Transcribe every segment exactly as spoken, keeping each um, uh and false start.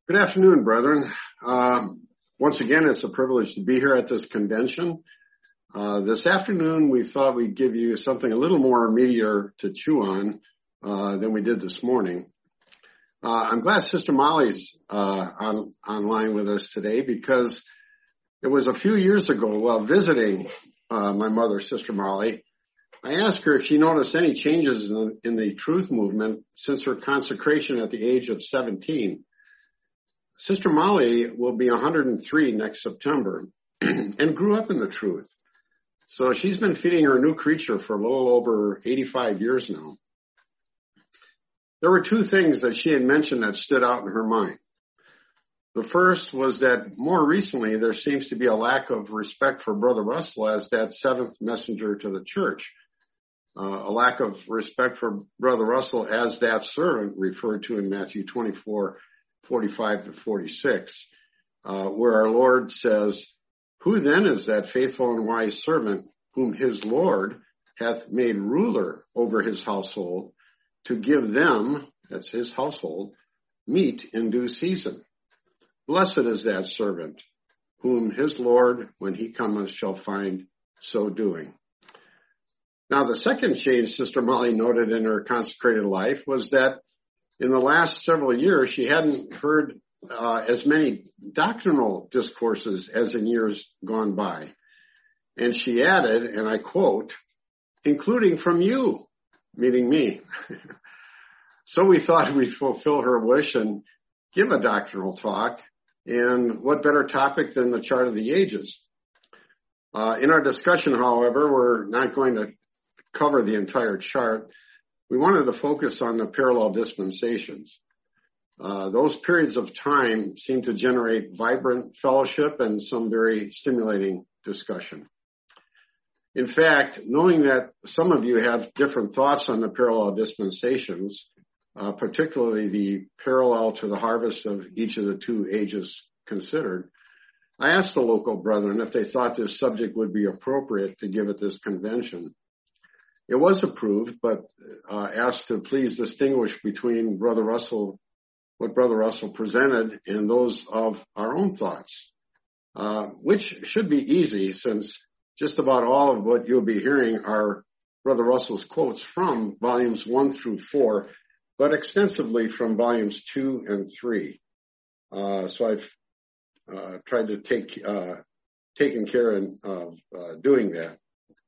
Good afternoon, brethren. Uh, once again, it's a privilege to be here at this convention. Uh, this afternoon, we thought we'd give you something a little more meatier to chew on uh, than we did this morning. Uh, I'm glad Sister Molly's uh, on, online with us today because it was a few years ago while visiting uh, my mother, Sister Molly, I asked her if she noticed any changes in, in the truth movement since her consecration at the age of seventeen. Sister Molly will be one hundred three next September and grew up in the truth. So she's been feeding her new creature for a little over eighty-five years now. There were two things that she had mentioned that stood out in her mind. The first was that more recently there seems to be a lack of respect for Brother Russell as that seventh messenger to the church. Uh, a lack of respect for Brother Russell as that servant referred to in Matthew twenty-four, forty-five to forty-six, uh, where our Lord says, "Who then is that faithful and wise servant whom his Lord hath made ruler over his household to give them," that's his household, "meat in due season? Blessed is that servant whom his Lord, when he cometh, shall find so doing." Now, the second change Sister Molly noted in her consecrated life was that in the last several years, she hadn't heard uh, as many doctrinal discourses as in years gone by. And she added, and I quote, "including from you," meaning me. So we thought we'd fulfill her wish and give a doctrinal talk. And what better topic than the chart of the ages? Uh, in our discussion, however, we're not going to cover the entire chart. We wanted to focus on the parallel dispensations. Uh, those periods of time seem to generate vibrant fellowship and some very stimulating discussion. In fact, knowing that some of you have different thoughts on the parallel dispensations, uh, particularly the parallel to the harvest of each of the two ages considered, I asked the local brethren if they thought this subject would be appropriate to give at this convention. It was approved, but uh, asked to please distinguish between Brother Russell, what Brother Russell presented, and those of our own thoughts, uh, which should be easy since just about all of what you'll be hearing are Brother Russell's quotes from volumes one through four, but extensively from volumes two and three. Uh, so I've uh, tried to take uh, taken care of uh, doing that.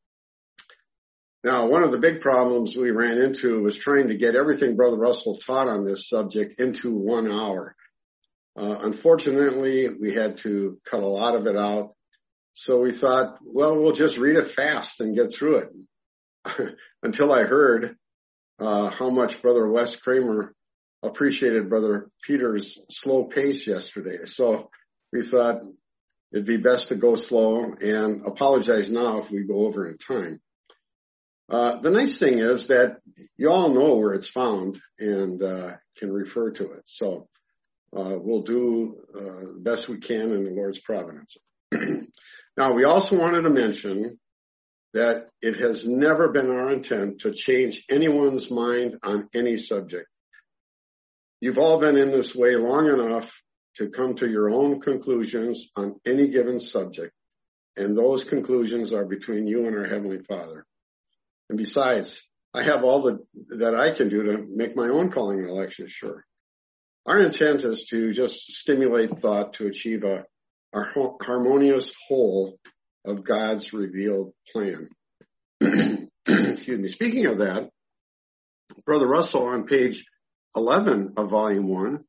Now, one of the big problems we ran into was trying to get everything Brother Russell taught on this subject into one hour. Uh, unfortunately, we had to cut a lot of it out. So we thought, well, we'll just read it fast and get through it. Until I heard uh, how much Brother Wes Kramer appreciated Brother Peter's slow pace yesterday. So we thought it'd be best to go slow and apologize now if we go over in time. Uh, the nice thing is that you all know where it's found and uh, can refer to it. So uh, we'll do uh, the best we can in the Lord's providence. Now, we also wanted to mention that it has never been our intent to change anyone's mind on any subject. You've all been in this way long enough to come to your own conclusions on any given subject, and those conclusions are between you and our Heavenly Father. And besides, I have all the, that I can do to make my own calling and election sure. Our intent is to just stimulate thought to achieve a, a harmonious whole of God's revealed plan. Excuse me. Speaking of that, Brother Russell on page eleven of volume one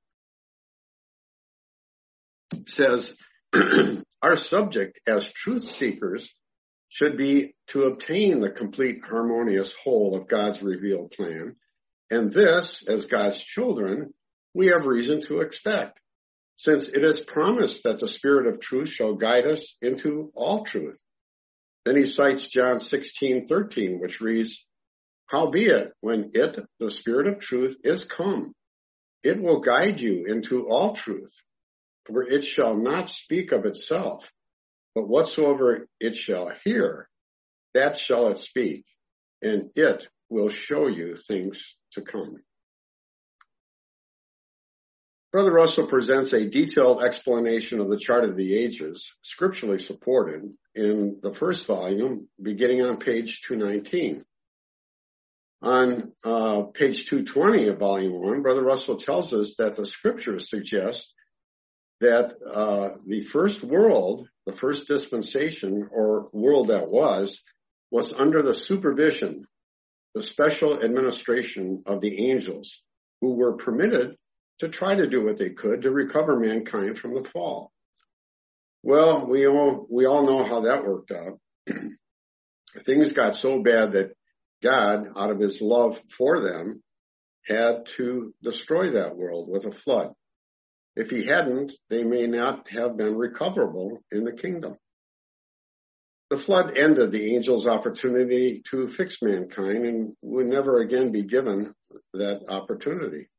says, "Our subject as truth seekers should be to obtain the complete harmonious whole of God's revealed plan. And this, as God's children, we have reason to expect, since it is promised that the Spirit of truth shall guide us into all truth." Then he cites John sixteen thirteen, which reads, "Howbeit, when it, the Spirit of truth, is come, it will guide you into all truth, for it shall not speak of itself, but whatsoever it shall hear, that shall it speak, and it will show you things to come." Brother Russell presents a detailed explanation of the chart of the ages, scripturally supported, in the first volume, beginning on page two nineteen. On uh, page two twenty of volume one, Brother Russell tells us that the scriptures suggest that uh, the first world, the first dispensation or world that was, was under the supervision, the special administration of the angels, who were permitted to try to do what they could to recover mankind from the fall. Well, we all, we all know how that worked out. Things got so bad that God, out of his love for them, had to destroy that world with a flood. If he hadn't, they may not have been recoverable in the kingdom. The flood ended the angels' opportunity to fix mankind and would never again be given that opportunity.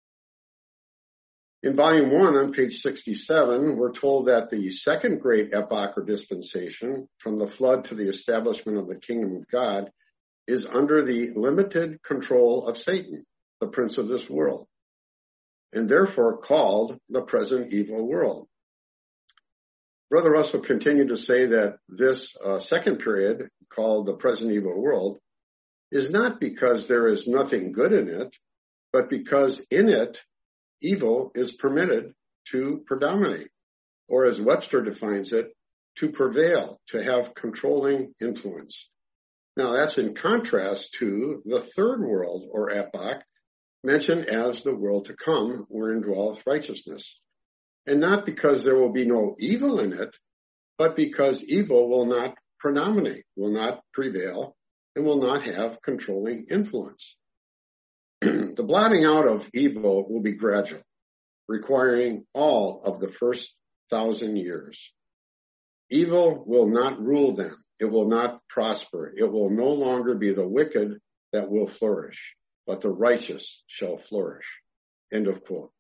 In volume one on page sixty-seven, we're told that the second great epoch or dispensation, from the flood to the establishment of the kingdom of God, is under the limited control of Satan, the prince of this world, and therefore called the present evil world. Brother Russell continued to say that this uh, second period, called the present evil world, is not because there is nothing good in it, but because in it, evil is permitted to predominate, or as Webster defines it, to prevail, to have controlling influence. Now, that's in contrast to the third world, or epoch, mentioned as the world to come, wherein dwelleth righteousness. And not because there will be no evil in it, but because evil will not predominate, will not prevail, and will not have controlling influence. The blotting out of evil will be gradual, requiring all of the first thousand years. Evil will not rule them. It will not prosper. It will no longer be the wicked that will flourish, but the righteous shall flourish. End of quote.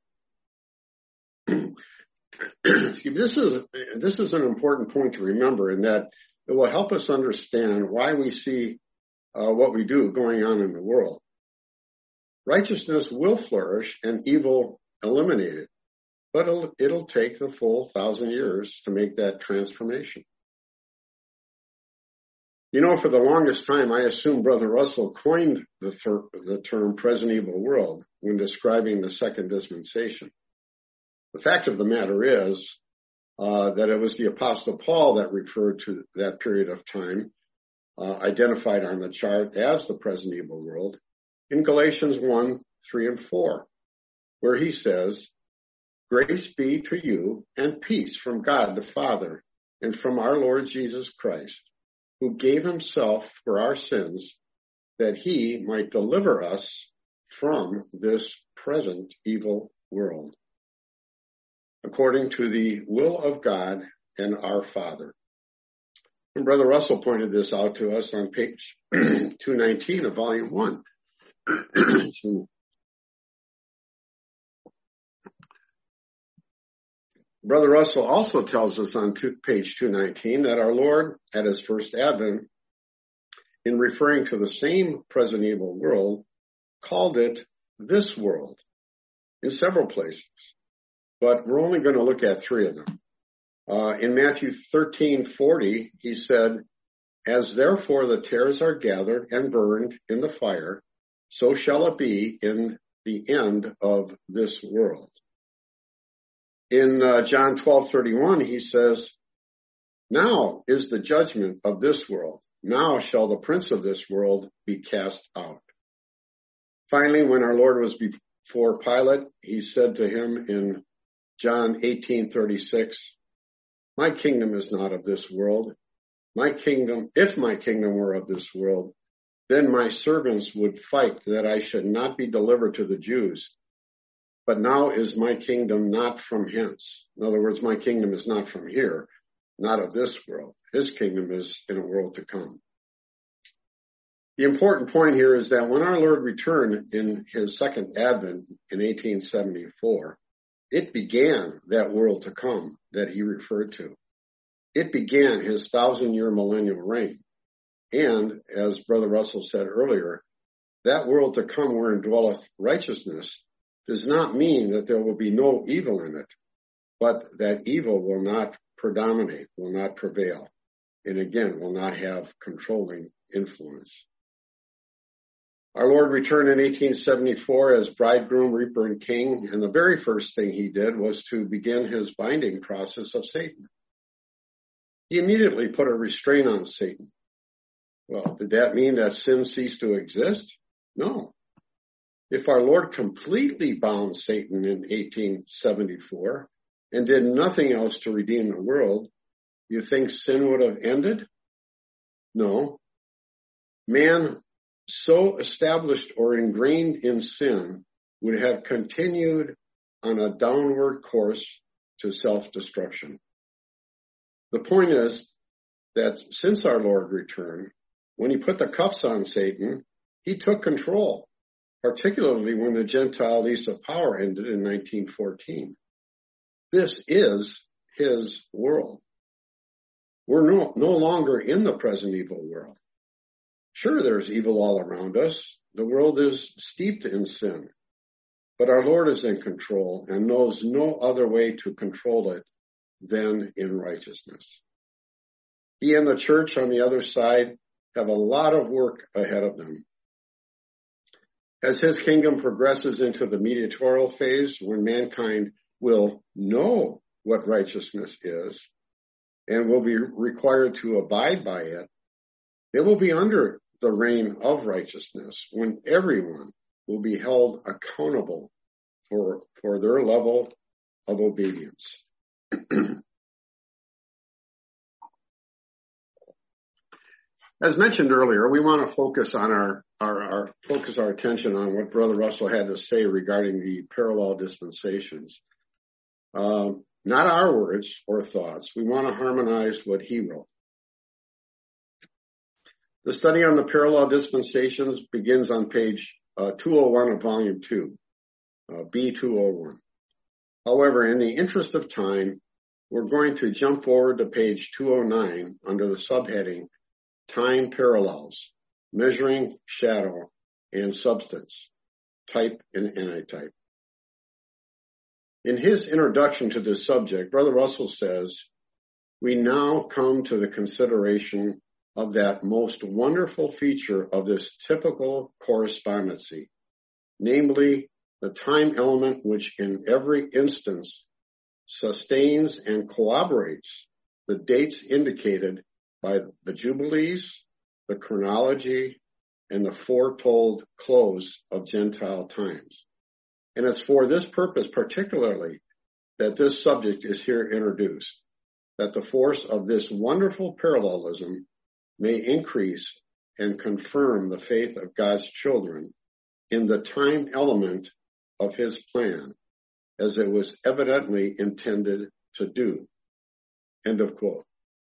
This is, this is an important point to remember, in that it will help us understand why we see uh, what we do going on in the world. Righteousness will flourish and evil eliminated, but it'll, it'll take the full thousand years to make that transformation. You know, for the longest time, I assumed Brother Russell coined the, thir- the term present evil world when describing the second dispensation. The fact of the matter is uh, that it was the Apostle Paul that referred to that period of time, uh, identified on the chart as the present evil world, in Galatians one, three, and four, where he says, "Grace be to you and peace from God the Father and from our Lord Jesus Christ, who gave himself for our sins, that he might deliver us from this present evil world, according to the will of God and our Father." And Brother Russell pointed this out to us on page two nineteen of volume one. Brother Russell also tells us on two, page two nineteen that our Lord, at his first advent, in referring to the same present evil world, called it this world in several places. But we're only going to look at three of them. Uh, in Matthew thirteen forty, he said, "As therefore the tares are gathered and burned in the fire, so shall it be in the end of this world." In uh, John twelve thirty-one, he says, "Now is the judgment of this world. Now shall the prince of this world be cast out." Finally, when our Lord was before Pilate, he said to him in John eighteen thirty-six, "My kingdom is not of this world. My kingdom, if my kingdom were of this world, then my servants would fight that I should not be delivered to the Jews. But now is my kingdom not from hence." In other words, my kingdom is not from here, not of this world. His kingdom is in a world to come. The important point here is that when our Lord returned in his second advent in eighteen seventy-four, it began that world to come that he referred to. It began his thousand-year millennial reign. And, as Brother Russell said earlier, that world to come wherein dwelleth righteousness does not mean that there will be no evil in it, but that evil will not predominate, will not prevail, and again, will not have controlling influence. Our Lord returned in eighteen seventy-four as bridegroom, reaper, and king, and the very first thing he did was to begin his binding process of Satan. He immediately put a restraint on Satan. Well, did that mean that sin ceased to exist? No. If our Lord completely bound Satan in eighteen seventy-four and did nothing else to redeem the world, you think sin would have ended? No. Man so established or ingrained in sin would have continued on a downward course to self-destruction. The point is that since our Lord returned, when he put the cuffs on Satan, he took control, particularly when the Gentile lease of power ended in nineteen fourteen. This is his world. We're no, no longer in the present evil world. Sure, there's evil all around us. The world is steeped in sin. But our Lord is in control and knows no other way to control it than in righteousness. He and the church on the other side have a lot of work ahead of them. As his kingdom progresses into the mediatorial phase, when mankind will know what righteousness is and will be required to abide by it, they will be under the reign of righteousness when everyone will be held accountable for, for their level of obedience. As mentioned earlier, we want to focus on our, our, our focus our attention on what Brother Russell had to say regarding the parallel dispensations. Um, not our words or thoughts. We want to harmonize what he wrote. The study on the parallel dispensations begins on page uh, two oh one of volume two, uh, B two oh one. However, in the interest of time, we're going to jump forward to page two oh nine under the subheading Time Parallels, Measuring Shadow and Substance, Type and Antitype. In his introduction to this subject, Brother Russell says, we now come to the consideration of that most wonderful feature of this typical correspondency, namely the time element which in every instance sustains and corroborates the dates indicated by the jubilees, the chronology, and the foretold close of Gentile times. And it's for this purpose particularly that this subject is here introduced, that the force of this wonderful parallelism may increase and confirm the faith of God's children in the time element of his plan, as it was evidently intended to do. End of quote.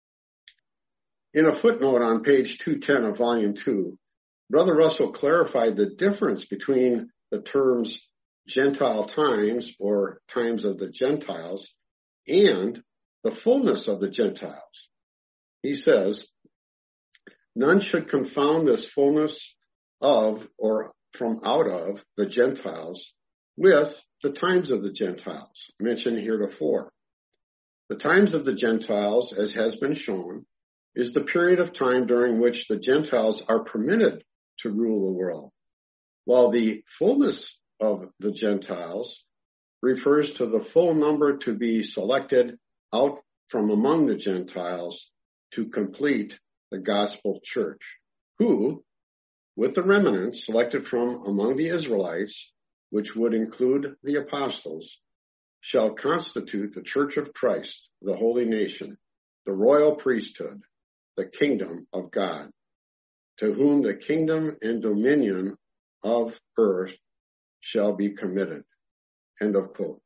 In a footnote on page two ten of volume two, Brother Russell clarified the difference between the terms Gentile times or times of the Gentiles and the fullness of the Gentiles. He says, none should confound this fullness of or from out of the Gentiles with the times of the Gentiles mentioned heretofore. The times of the Gentiles, as has been shown, is the period of time during which the Gentiles are permitted to rule the world, while the fullness of the Gentiles refers to the full number to be selected out from among the Gentiles to complete the gospel church, who, with the remnant selected from among the Israelites, which would include the apostles, shall constitute the church of Christ, the holy nation, the royal priesthood, the kingdom of God, to whom the kingdom and dominion of earth shall be committed. End of quote.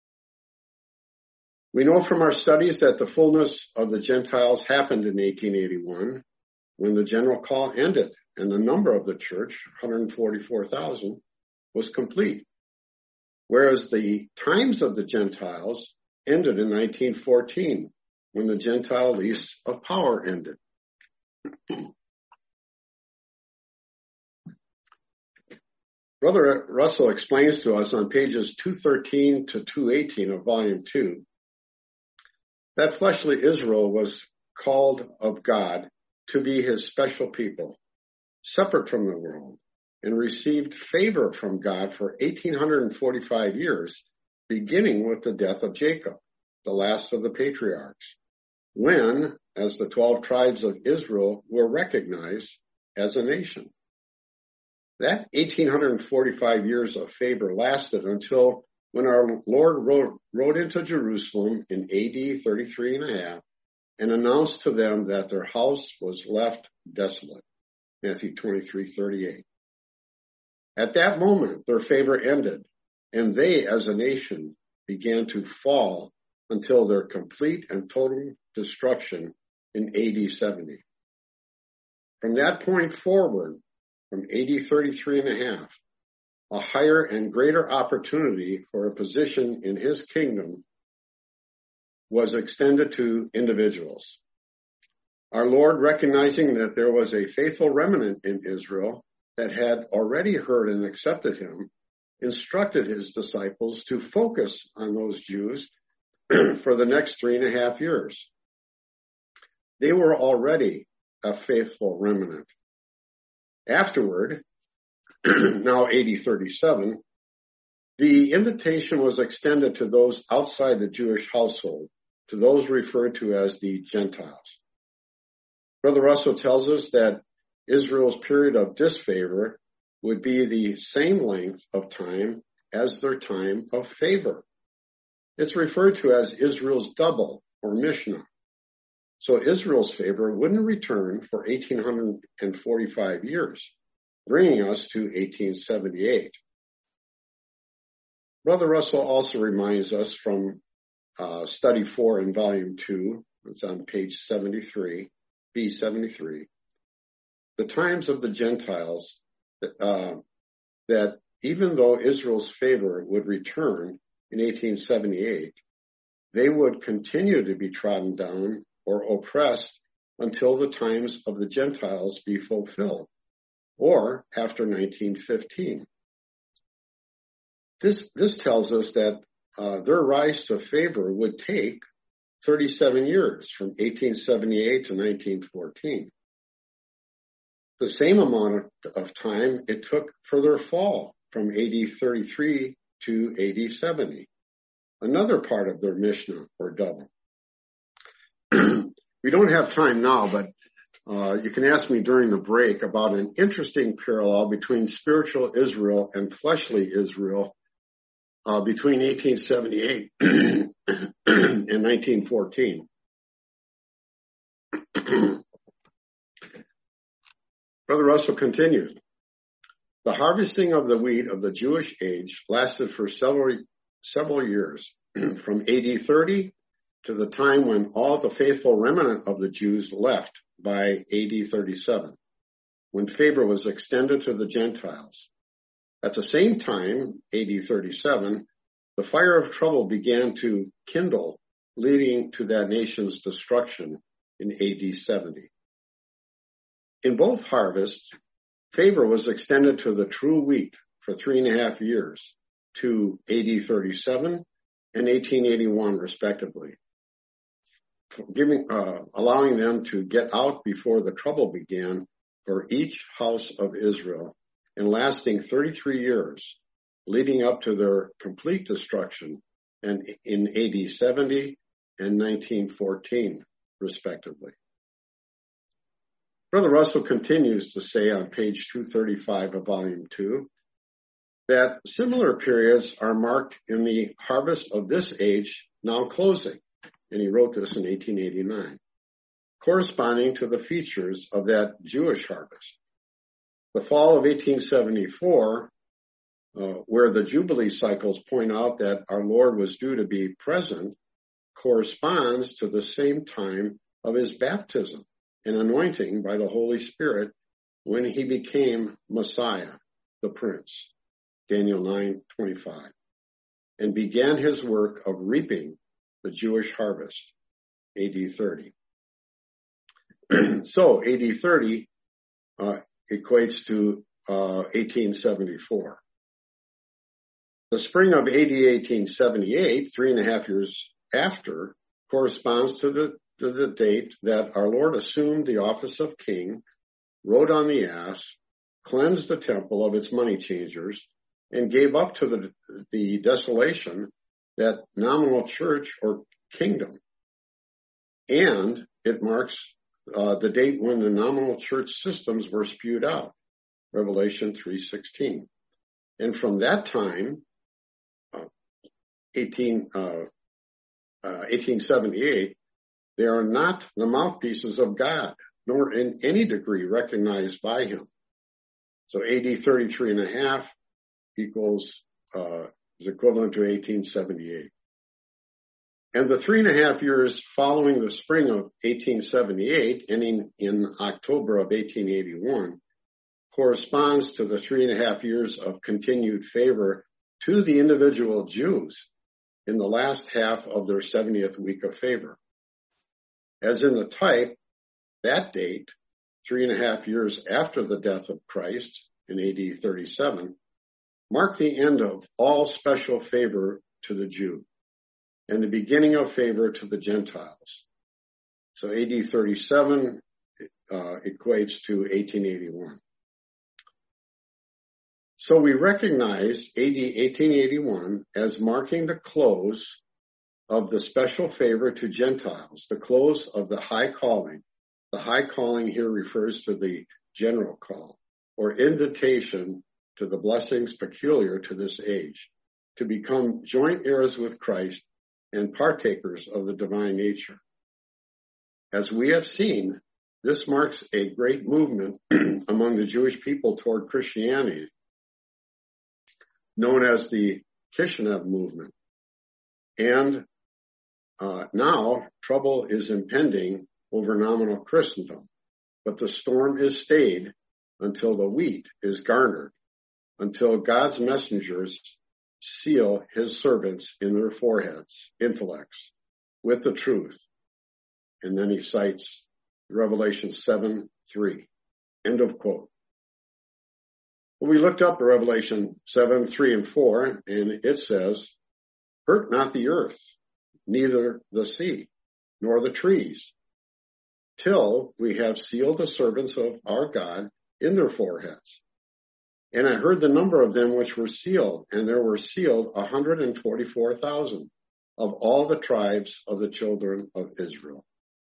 We know from our studies that the fullness of the Gentiles happened in eighteen eighty-one when the general call ended and the number of the church, one hundred forty-four thousand, was complete. Whereas the times of the Gentiles ended in nineteen fourteen when the Gentile lease of power ended. Brother Russell explains to us on pages two thirteen to two eighteen of volume two that fleshly Israel was called of God to be his special people, separate from the world, and received favor from God for eighteen forty-five years, beginning with the death of Jacob, the last of the patriarchs, when, as the twelve tribes of Israel were recognized as a nation. That eighteen forty-five years of favor lasted until when our Lord rode, rode into Jerusalem in A D thirty-three and a half and announced to them that their house was left desolate. Matthew twenty-three thirty-eight. At that moment, their favor ended, and they, as a nation, began to fall until their complete and total destruction in A D seventy. From that point forward, from A D thirty-three and a half, a higher and greater opportunity for a position in his kingdom was extended to individuals. Our Lord, recognizing that there was a faithful remnant in Israel that had already heard and accepted him, instructed his disciples to focus on those Jews for the next three and a half years. They were already a faithful remnant. Afterward, now A D thirty-seven, the invitation was extended to those outside the Jewish household, to those referred to as the Gentiles. Brother Russell tells us that Israel's period of disfavor would be the same length of time as their time of favor. It's referred to as Israel's double or Mishnah. So Israel's favor wouldn't return for eighteen forty-five years, bringing us to eighteen seventy-eight. Brother Russell also reminds us from uh, study four in volume two, it's on page seventy-three, B seventy-three, the times of the Gentiles, uh, that even though Israel's favor would return in eighteen seventy-eight, they would continue to be trodden down or oppressed until the times of the Gentiles be fulfilled, or after nineteen fifteen. This, this tells us that uh, their rise to favor would take thirty-seven years, from eighteen seventy-eight to nineteen fourteen. The same amount of time it took for their fall from A D thirty-three to A D seventy, another part of their Mishnah or double. We don't have time now, but uh, you can ask me during the break about an interesting parallel between spiritual Israel and fleshly Israel uh, between eighteen seventy-eight and nineteen fourteen. Brother Russell continued, the harvesting of the wheat of the Jewish age lasted for several, several years, from A D thirty to the time when all the faithful remnant of the Jews left by A D thirty-seven, when favor was extended to the Gentiles. At the same time, A D thirty-seven, the fire of trouble began to kindle, leading to that nation's destruction in A D seventy. In both harvests, favor was extended to the true wheat for three and a half years, to A D thirty-seven and eighteen eighty-one, respectively, giving, uh, allowing them to get out before the trouble began for each house of Israel, and lasting thirty-three years, leading up to their complete destruction and in A D seventy and nineteen fourteen, respectively. Brother Russell continues to say on page two thirty-five of volume two that similar periods are marked in the harvest of this age now closing, and he wrote this in eighteen eighty-nine, corresponding to the features of that Jewish harvest. The fall of eighteen seventy-four, uh, where the Jubilee cycles point out that our Lord was due to be present, corresponds to the same time of his baptism and anointing by the Holy Spirit when he became Messiah, the Prince, Daniel nine twenty-five, and began his work of reaping the Jewish harvest, A D thirty. So A D thirty uh, equates to uh, eighteen seventy-four. The spring of A D eighteen seventy-eight, three and a half years after, corresponds to the, to the date that our Lord assumed the office of king, rode on the ass, cleansed the temple of its money changers, and gave up to the, the desolation that nominal church or kingdom. And it marks uh, the date when the nominal church systems were spewed out, Revelation three sixteen. And from that time, uh, eighteen, uh, uh, eighteen seventy-eight, they are not the mouthpieces of God, nor in any degree recognized by him. So A D thirty-three and a half equals, uh, is equivalent to eighteen seventy-eight. And the three and a half years following the spring of eighteen seventy-eight, ending in October of eighteen eighty-one, corresponds to the three and a half years of continued favor to the individual Jews in the last half of their seventieth week of favor. As in the type, that date, three and a half years after the death of Christ in A D thirty-seven, marked the end of all special favor to the Jew and the beginning of favor to the Gentiles. So A D thirty-seven uh, equates to eighteen eighty-one. So we recognize A D eighteen eighty-one as marking the close of the special favor to Gentiles, the close of the high calling. The high calling here refers to the general call or invitation to the blessings peculiar to this age, to become joint heirs with Christ and partakers of the divine nature. As we have seen, this marks a great movement among the Jewish people toward Christianity, known as the Kishinev movement. And uh, now trouble is impending over nominal Christendom, but the storm is stayed until the wheat is garnered, until God's messengers seal his servants in their foreheads, intellects, with the truth. And then he cites Revelation seven three. End of quote. Well, we looked up Revelation seven three and four, and it says, hurt not the earth, neither the sea, nor the trees, till we have sealed the servants of our God in their foreheads. And I heard the number of them which were sealed, and there were sealed one hundred forty-four thousand of all the tribes of the children of Israel.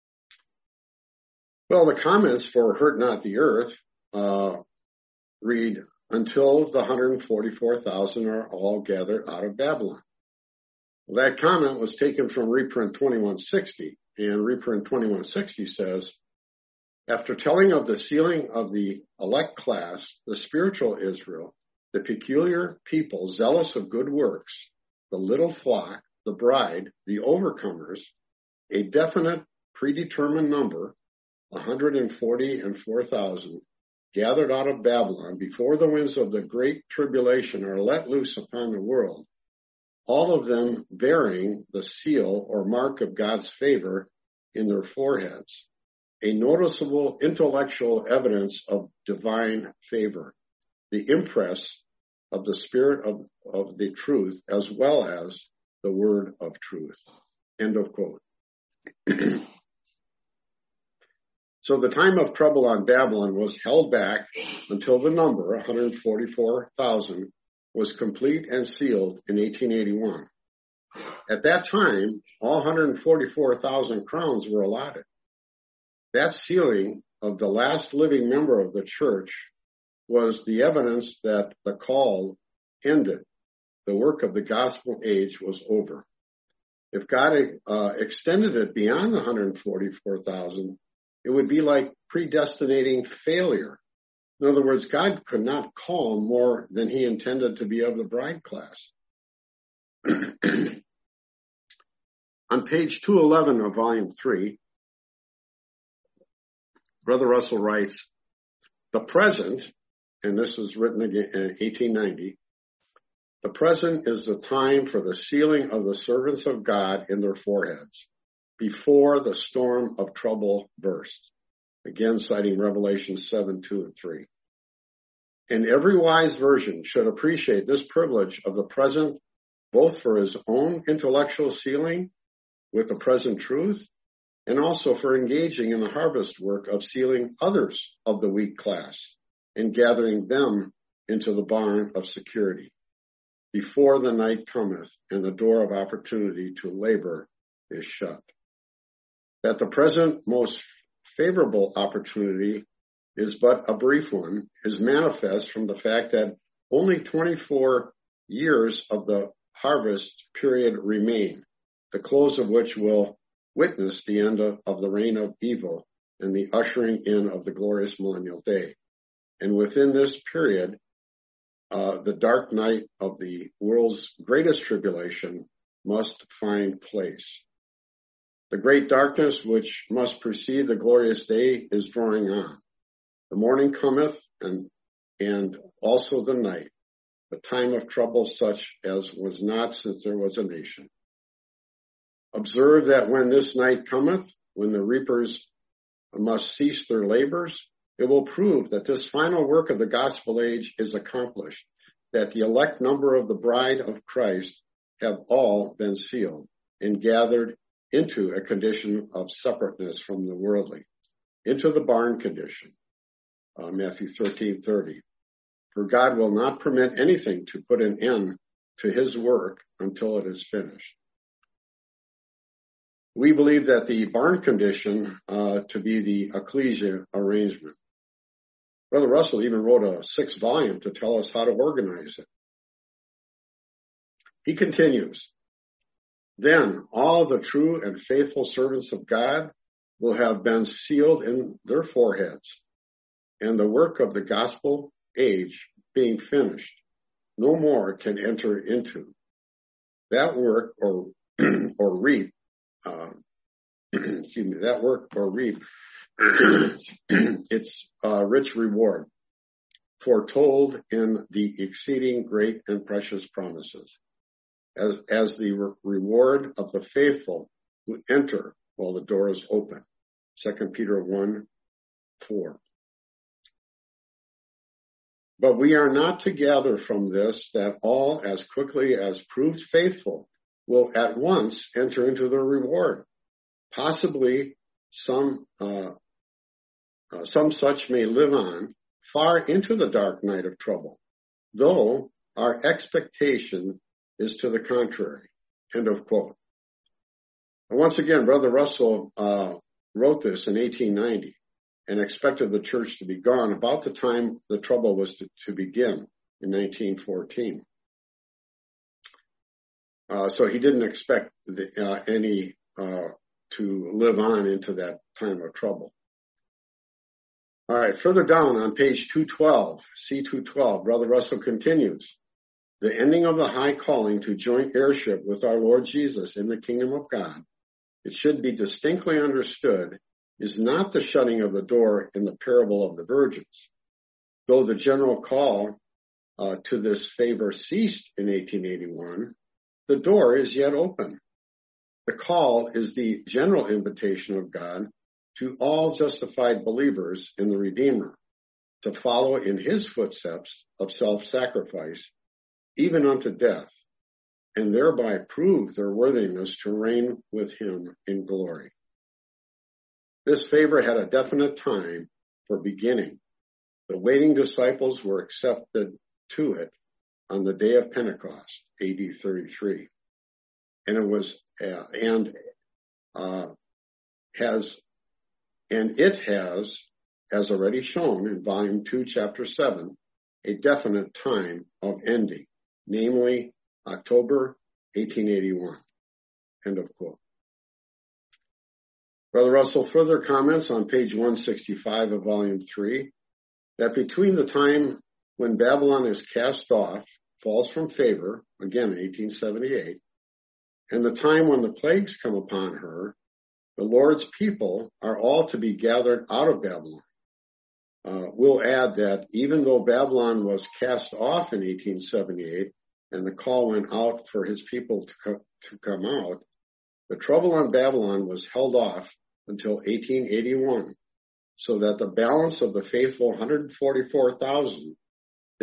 Well, the comments for hurt not the earth uh, read, until the one hundred forty-four thousand are all gathered out of Babylon. Well, that comment was taken from reprint twenty-one sixty, and reprint twenty-one sixty says, after telling of the sealing of the elect class, the spiritual Israel, the peculiar people zealous of good works, the little flock, the bride, the overcomers, a definite predetermined number, one hundred forty-four thousand, gathered out of Babylon before the winds of the great tribulation are let loose upon the world, all of them bearing the seal or mark of God's favor in their foreheads, a noticeable intellectual evidence of divine favor, the impress of the spirit of, of the truth, as well as the word of truth. End of quote. So the time of trouble on Babylon was held back until the number, one hundred forty-four thousand, was complete and sealed in eighteen eighty-one. At that time, all one hundred forty-four thousand crowns were allotted. That sealing of the last living member of the church was the evidence that the call ended. The work of the gospel age was over. If God uh, extended it beyond the one hundred forty-four thousand, it would be like predestinating failure. In other words, God could not call more than he intended to be of the bride class. On page two eleven of volume three, Brother Russell writes, the present, and this is written again in eighteen ninety, the present is the time for the sealing of the servants of God in their foreheads, before the storm of trouble bursts. Again, citing Revelation seven, two, and three. And every wise virgin should appreciate this privilege of the present, both for his own intellectual sealing with the present truth, and also for engaging in the harvest work of sealing others of the weak class and gathering them into the barn of security before the night cometh and the door of opportunity to labor is shut. That the present most favorable opportunity is but a brief one is manifest from the fact that only twenty-four years of the harvest period remain, the close of which will witness the end of, of the reign of evil and the ushering in of the glorious millennial day. And within this period, uh, the dark night of the world's greatest tribulation must find place. The great darkness which must precede the glorious day is drawing on. The morning cometh, and, and also the night, a time of trouble such as was not since there was a nation. Observe that when this night cometh, when the reapers must cease their labors, it will prove that this final work of the gospel age is accomplished, that the elect number of the bride of Christ have all been sealed and gathered into a condition of separateness from the worldly, into the barn condition, uh, Matthew thirteen thirty. For God will not permit anything to put an end to his work until it is finished. We believe that the barn condition uh, to be the ecclesia arrangement. Brother Russell even wrote a sixth volume to tell us how to organize it. He continues, then all the true and faithful servants of God will have been sealed in their foreheads, and the work of the gospel age being finished, no more can enter into that work or or reap. Uh, excuse me, that work or reap its uh, rich reward, foretold in the exceeding great and precious promises, as as the re- reward of the faithful who enter while the door is open. Second Peter one four. But we are not to gather from this that all, as quickly as proved faithful, will at once enter into the reward. Possibly some uh, uh, some such may live on far into the dark night of trouble, though our expectation is to the contrary. End of quote. And once again, Brother Russell uh, wrote this in eighteen ninety and expected the church to be gone about the time the trouble was to, to begin in nineteen fourteen. Uh, so he didn't expect the, uh, any uh, to live on into that time of trouble. All right, further down on page two twelve, C two twelve, Brother Russell continues, the ending of the high calling to joint heirship with our Lord Jesus in the kingdom of God, it should be distinctly understood, is not the shutting of the door in the parable of the virgins. Though the general call uh, to this favor ceased in eighteen eighty-one, the door is yet open. The call is the general invitation of God to all justified believers in the Redeemer to follow in his footsteps of self-sacrifice, even unto death, and thereby prove their worthiness to reign with him in glory. This favor had a definite time for beginning. The waiting disciples were accepted to it on the day of Pentecost, A D thirty-three. And it was, uh, and, uh, has, and it has, as already shown in volume two, chapter seven, a definite time of ending, namely October eighteen eighty-one. End of quote. Brother Russell further comments on page one sixty-five of volume three that between the time when Babylon is cast off, falls from favor, again eighteen seventy-eight, and the time when the plagues come upon her, the Lord's people are all to be gathered out of Babylon. Uh, we'll add that even though Babylon was cast off in eighteen seventy-eight and the call went out for his people to, co- to come out, the trouble on Babylon was held off until eighteen eighty-one, so that the balance of the faithful one hundred forty-four thousand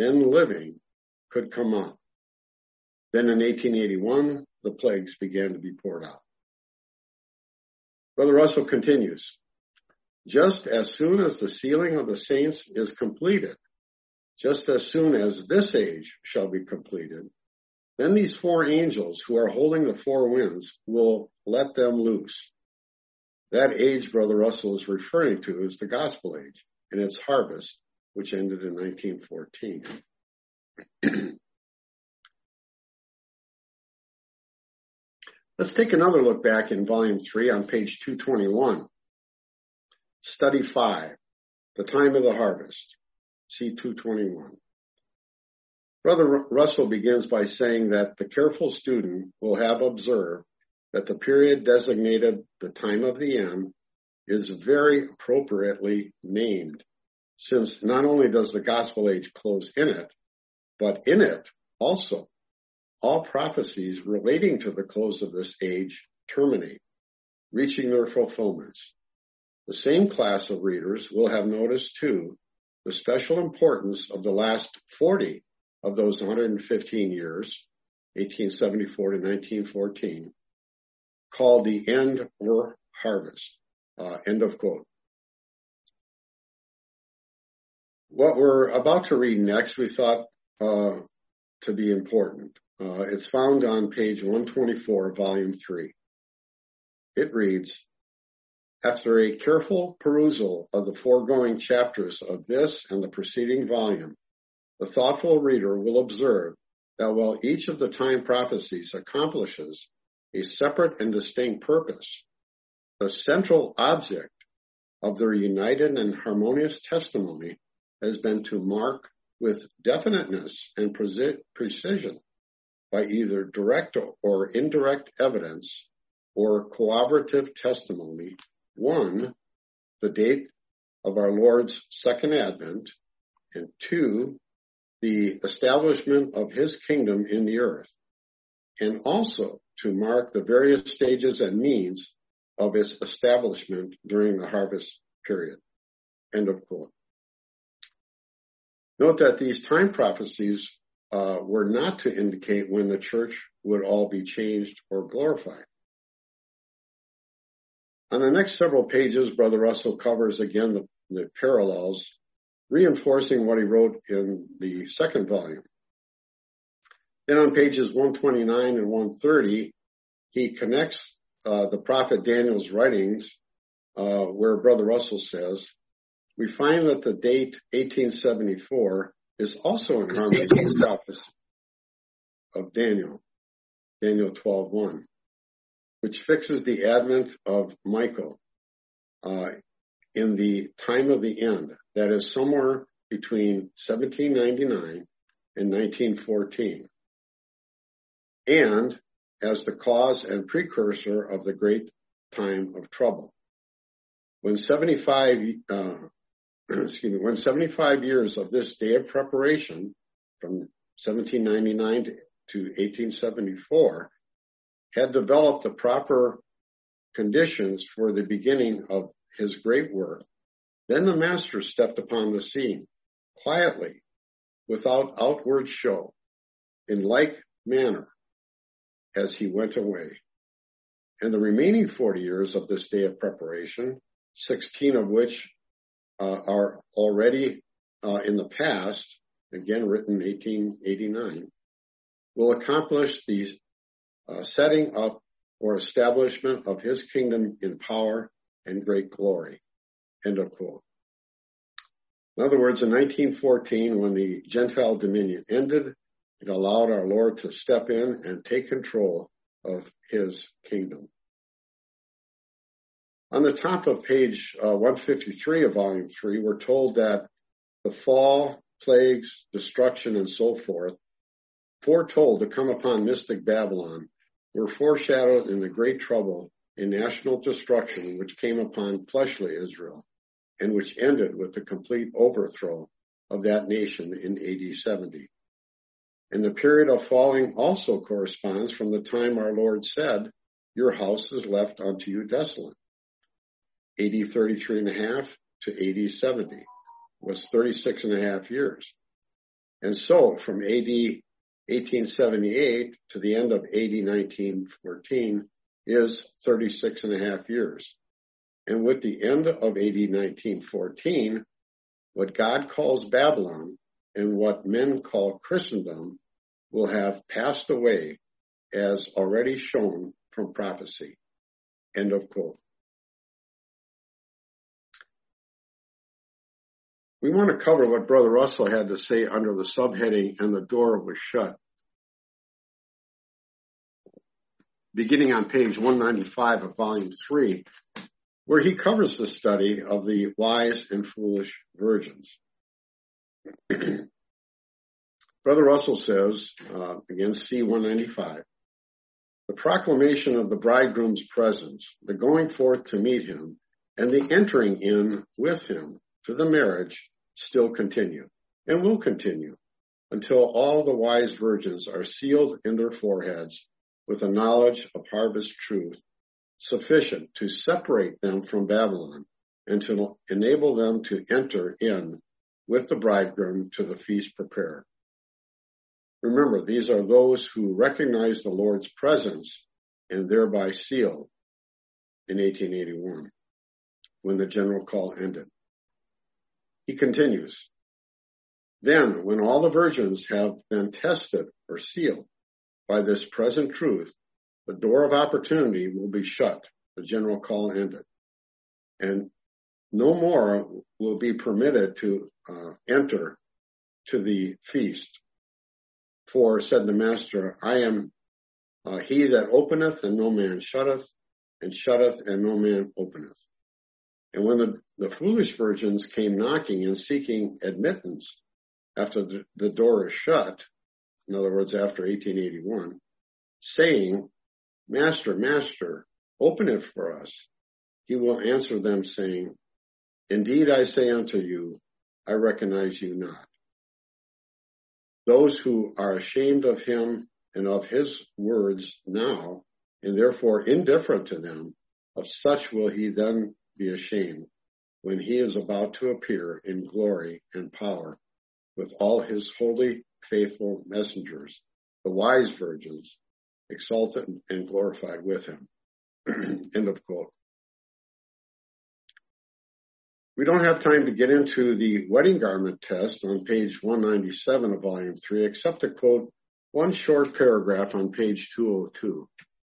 then living, could come out. Then in eighteen eighty-one, the plagues began to be poured out. Brother Russell continues, just as soon as the sealing of the saints is completed, just as soon as this age shall be completed, then these four angels who are holding the four winds will let them loose. That age Brother Russell is referring to is the gospel age and its harvest, which ended in nineteen fourteen. Let's take another look back in volume three on page two twenty-one. Study five, the time of the harvest, C two twenty-one. Brother Russell begins by saying that the careful student will have observed that the period designated the time of the end is very appropriately named, since not only does the gospel age close in it, but in it also all prophecies relating to the close of this age terminate, reaching their fulfillments. The same class of readers will have noticed, too, the special importance of the last forty of those one hundred fifteen years, eighteen seventy-four to nineteen fourteen, called the end or harvest. Uh, end of quote. What we're about to read next, we thought uh, to be important. Uh, it's found on page one twenty-four, volume three. It reads, after a careful perusal of the foregoing chapters of this and the preceding volume, the thoughtful reader will observe that while each of the time prophecies accomplishes a separate and distinct purpose, the central object of their united and harmonious testimony has been to mark with definiteness and precision by either direct or indirect evidence or corroborative testimony, one, the date of our Lord's second advent, and two, the establishment of his kingdom in the earth, and also to mark the various stages and means of its establishment during the harvest period. End of quote. Note that these time prophecies uh, were not to indicate when the church would all be changed or glorified. On the next several pages, Brother Russell covers again the, the parallels, reinforcing what he wrote in the second volume. Then on pages one twenty-nine and one thirty, he connects uh, the prophet Daniel's writings, uh, where Brother Russell says, we find that the date eighteen seventy-four is also in harmony with the prophecy of Daniel, Daniel twelve one, which fixes the advent of Michael uh, in the time of the end, that is somewhere between seventeen ninety-nine and nineteen fourteen, and as the cause and precursor of the great time of trouble. When seventy-five, uh, excuse me, when seventy-five years of this day of preparation, from seventeen ninety-nine to, to eighteen seventy-four, had developed the proper conditions for the beginning of his great work, then the Master stepped upon the scene, quietly, without outward show, in like manner as he went away. And the remaining forty years of this day of preparation, sixteen of which uh, are already uh, in the past, again written eighteen eighty-nine, will accomplish the uh, setting up or establishment of his kingdom in power and great glory. End of quote. In other words, in nineteen fourteen, when the Gentile dominion ended, it allowed our Lord to step in and take control of his kingdom. On the top of page uh, one fifty-three of volume three, we're told that the fall, plagues, destruction, and so forth, foretold to come upon mystic Babylon, were foreshadowed in the great trouble in national destruction which came upon fleshly Israel, and which ended with the complete overthrow of that nation in A D seventy. And the period of falling also corresponds from the time our Lord said, your house is left unto you desolate. A D thirty-three and a half to A D seventy was thirty-six and a half years. And so from A D eighteen seventy-eight to the end of A D nineteen fourteen is thirty-six and a half years. And with the end of A D nineteen fourteen, what God calls Babylon and what men call Christendom will have passed away as already shown from prophecy. End of quote. We want to cover what Brother Russell had to say under the subheading, "And the door was shut." Beginning on page one ninety-five of volume three, where he covers the study of the wise and foolish virgins. Brother Russell says, uh, again, C one ninety-five, the proclamation of the bridegroom's presence, the going forth to meet him, and the entering in with him to the marriage still continue and will continue until all the wise virgins are sealed in their foreheads with a knowledge of harvest truth sufficient to separate them from Babylon and to enable them to enter in with the bridegroom to the feast prepared. Remember, these are those who recognize the Lord's presence and thereby sealed in eighteen eighty-one when the general call ended. He continues, then when all the virgins have been tested or sealed by this present truth, the door of opportunity will be shut. The general call ended. And no more will be permitted to uh, enter to the feast. For, said the master, I am uh, he that openeth and no man shutteth, and shutteth and no man openeth. And when the, the foolish virgins came knocking and seeking admittance after the, the door is shut, in other words, after eighteen eighty-one, saying, Master, Master, open it for us, he will answer them, saying, indeed I say unto you, I recognize you not. Those who are ashamed of him and of his words now, and therefore indifferent to them, of such will he then be ashamed when he is about to appear in glory and power with all his holy, faithful messengers, the wise virgins, exalted and glorified with him. End of quote. We don't have time to get into the wedding garment test on page one ninety-seven of volume three, except to quote one short paragraph on page two oh two.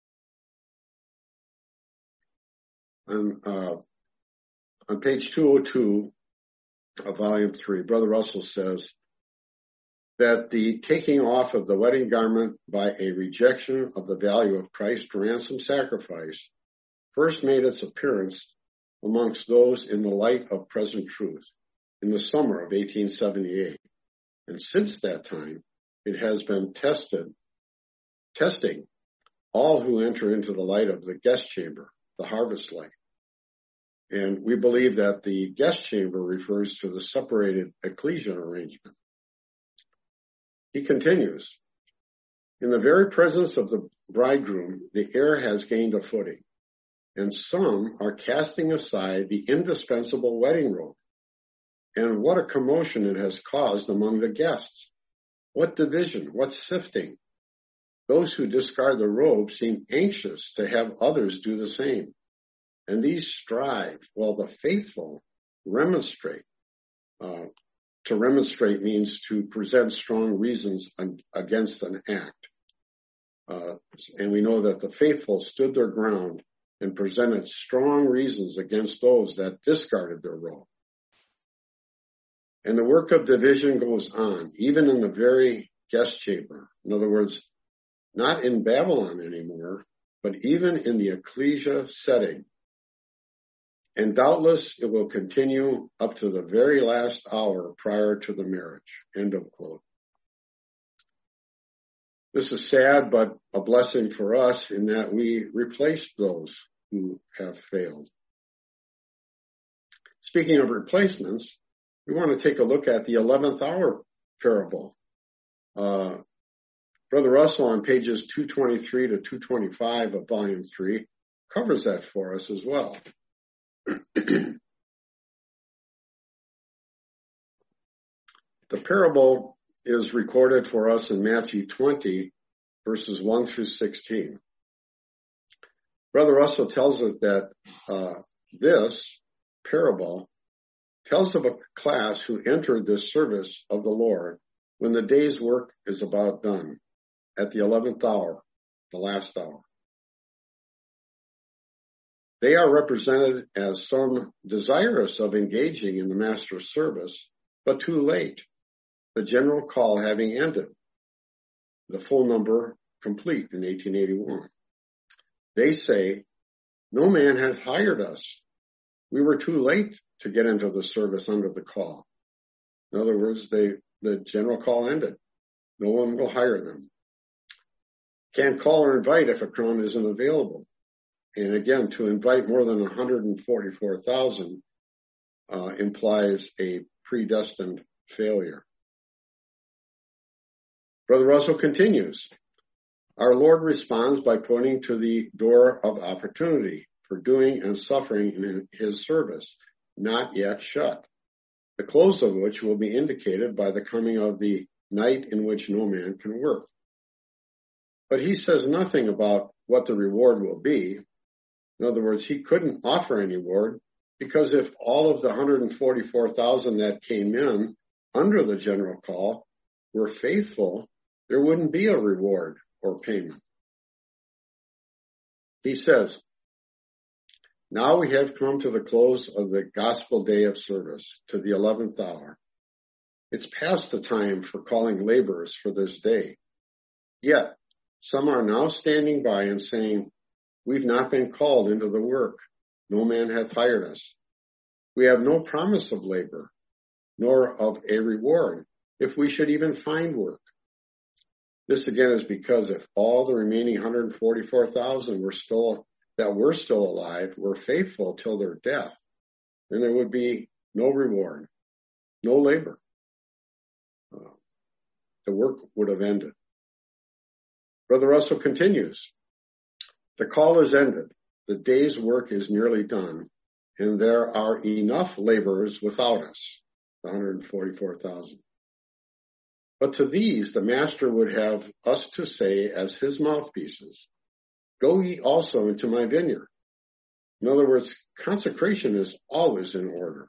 On, uh, on page two oh two of volume three, Brother Russell says that the taking off of the wedding garment by a rejection of the value of Christ's ransom sacrifice first made its appearance amongst those in the light of present truth in the summer of eighteen seventy-eight. And since that time, it has been tested, testing all who enter into the light of the guest chamber, the harvest light. And we believe that the guest chamber refers to the separated ecclesial arrangement. He continues, in the very presence of the bridegroom, the air has gained a footing, and some are casting aside the indispensable wedding robe. And what a commotion it has caused among the guests. What division, what sifting. Those who discard the robe seem anxious to have others do the same. And these strive, while the faithful remonstrate. Uh, to remonstrate means to present strong reasons against an act. Uh, and we know that the faithful stood their ground and presented strong reasons against those that discarded their robe. And the work of division goes on, even in the very guest chamber. In other words, not in Babylon anymore, but even in the ecclesia setting. And doubtless it will continue up to the very last hour prior to the marriage. End of quote. This is sad, but a blessing for us in that we replace those who have failed. Speaking of replacements, we want to take a look at the eleventh hour parable. Uh, Brother Russell on pages two twenty-three to two twenty-five of volume three covers that for us as well. The parable is recorded for us in Matthew twenty, verses one through sixteen. Brother Russell tells us that uh, this parable tells of a class who entered this service of the Lord when the day's work is about done, at the eleventh hour, the last hour. They are represented as some desirous of engaging in the master's service, but too late, the general call having ended, the full number complete in eighteen eighty-one. They say, "No man hath hired us. We were too late to get into the service under the call." In other words, they, the general call ended. No one will hire them. Can't call or invite if a crowd isn't available. And again, to invite more than one hundred forty-four thousand uh, implies a predestined failure. Brother Russell continues, our Lord responds by pointing to the door of opportunity for doing and suffering in his service, not yet shut, the close of which will be indicated by the coming of the night in which no man can work. But he says nothing about what the reward will be. In other words, he couldn't offer any reward because if all of the one hundred forty-four thousand that came in under the general call were faithful, there wouldn't be a reward or payment. He says, now we have come to the close of the gospel day of service, to the eleventh hour. It's past the time for calling laborers for this day. Yet, some are now standing by and saying, we've not been called into the work. No man hath hired us. We have no promise of labor, nor of a reward, if we should even find work. This again is because if all the remaining one hundred forty-four thousand were still, that were still alive were faithful till their death, then there would be no reward, no labor. Uh, the work would have ended. Brother Russell continues, the call is ended, the day's work is nearly done, and there are enough laborers without us, one hundred forty-four thousand. But to these the master would have us to say as his mouthpieces, go ye also into my vineyard. In other words, consecration is always in order.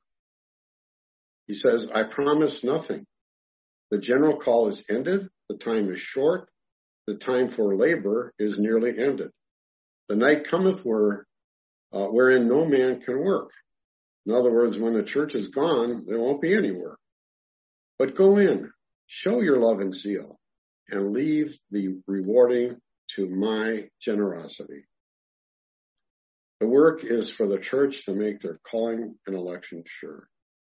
He says, I promise nothing. The general call is ended, the time is short, the time for labor is nearly ended. The night cometh where, uh, wherein no man can work. In other words, when the church is gone, there won't be any work. But go in, show your love and zeal, and leave the rewarding to my generosity. The work is for the church to make their calling and election sure.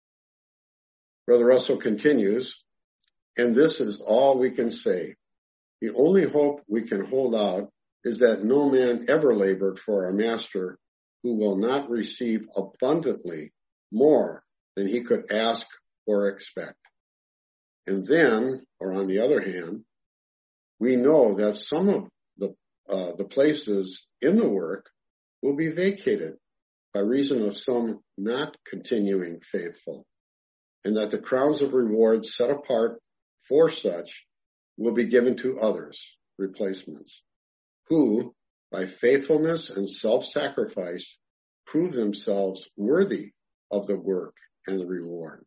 Brother Russell continues, and this is all we can say. The only hope we can hold out is that no man ever labored for our master who will not receive abundantly more than he could ask or expect. And then, or on the other hand, we know that some of the, uh, the places in the work will be vacated by reason of some not continuing faithful, and that the crowns of reward set apart for such will be given to others, replacements, who, by faithfulness and self-sacrifice, prove themselves worthy of the work and the reward.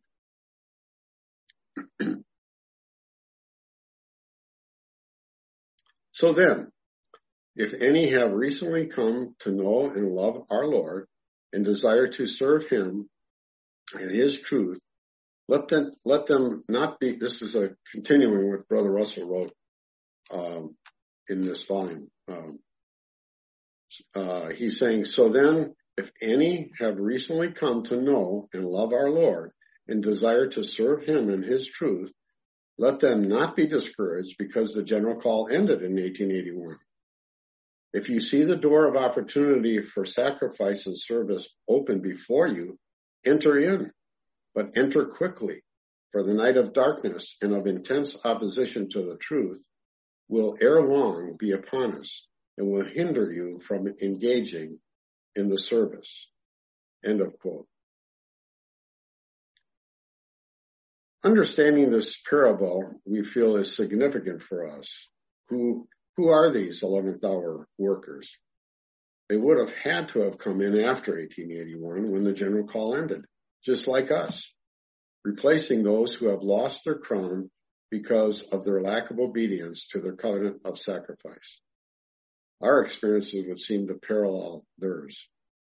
So then, if any have recently come to know and love our Lord and desire to serve him and his truth, let them, let them not be, this is a continuing what Brother Russell wrote um, in this volume. Um, uh, he's saying, so then, if any have recently come to know and love our Lord and desire to serve him in his truth, let them not be discouraged because the general call ended in eighteen eighty-one. If you see the door of opportunity for sacrifice and service open before you, enter in, but enter quickly, for the night of darkness and of intense opposition to the truth will ere long be upon us and will hinder you from engaging in the service. End of quote. Understanding this parable, we feel, is significant for us. Who, who are these eleventh hour workers? They would have had to have come in after eighteen eighty-one when the general call ended, just like us, replacing those who have lost their crown because of their lack of obedience to their covenant of sacrifice. Our experiences would seem to parallel theirs.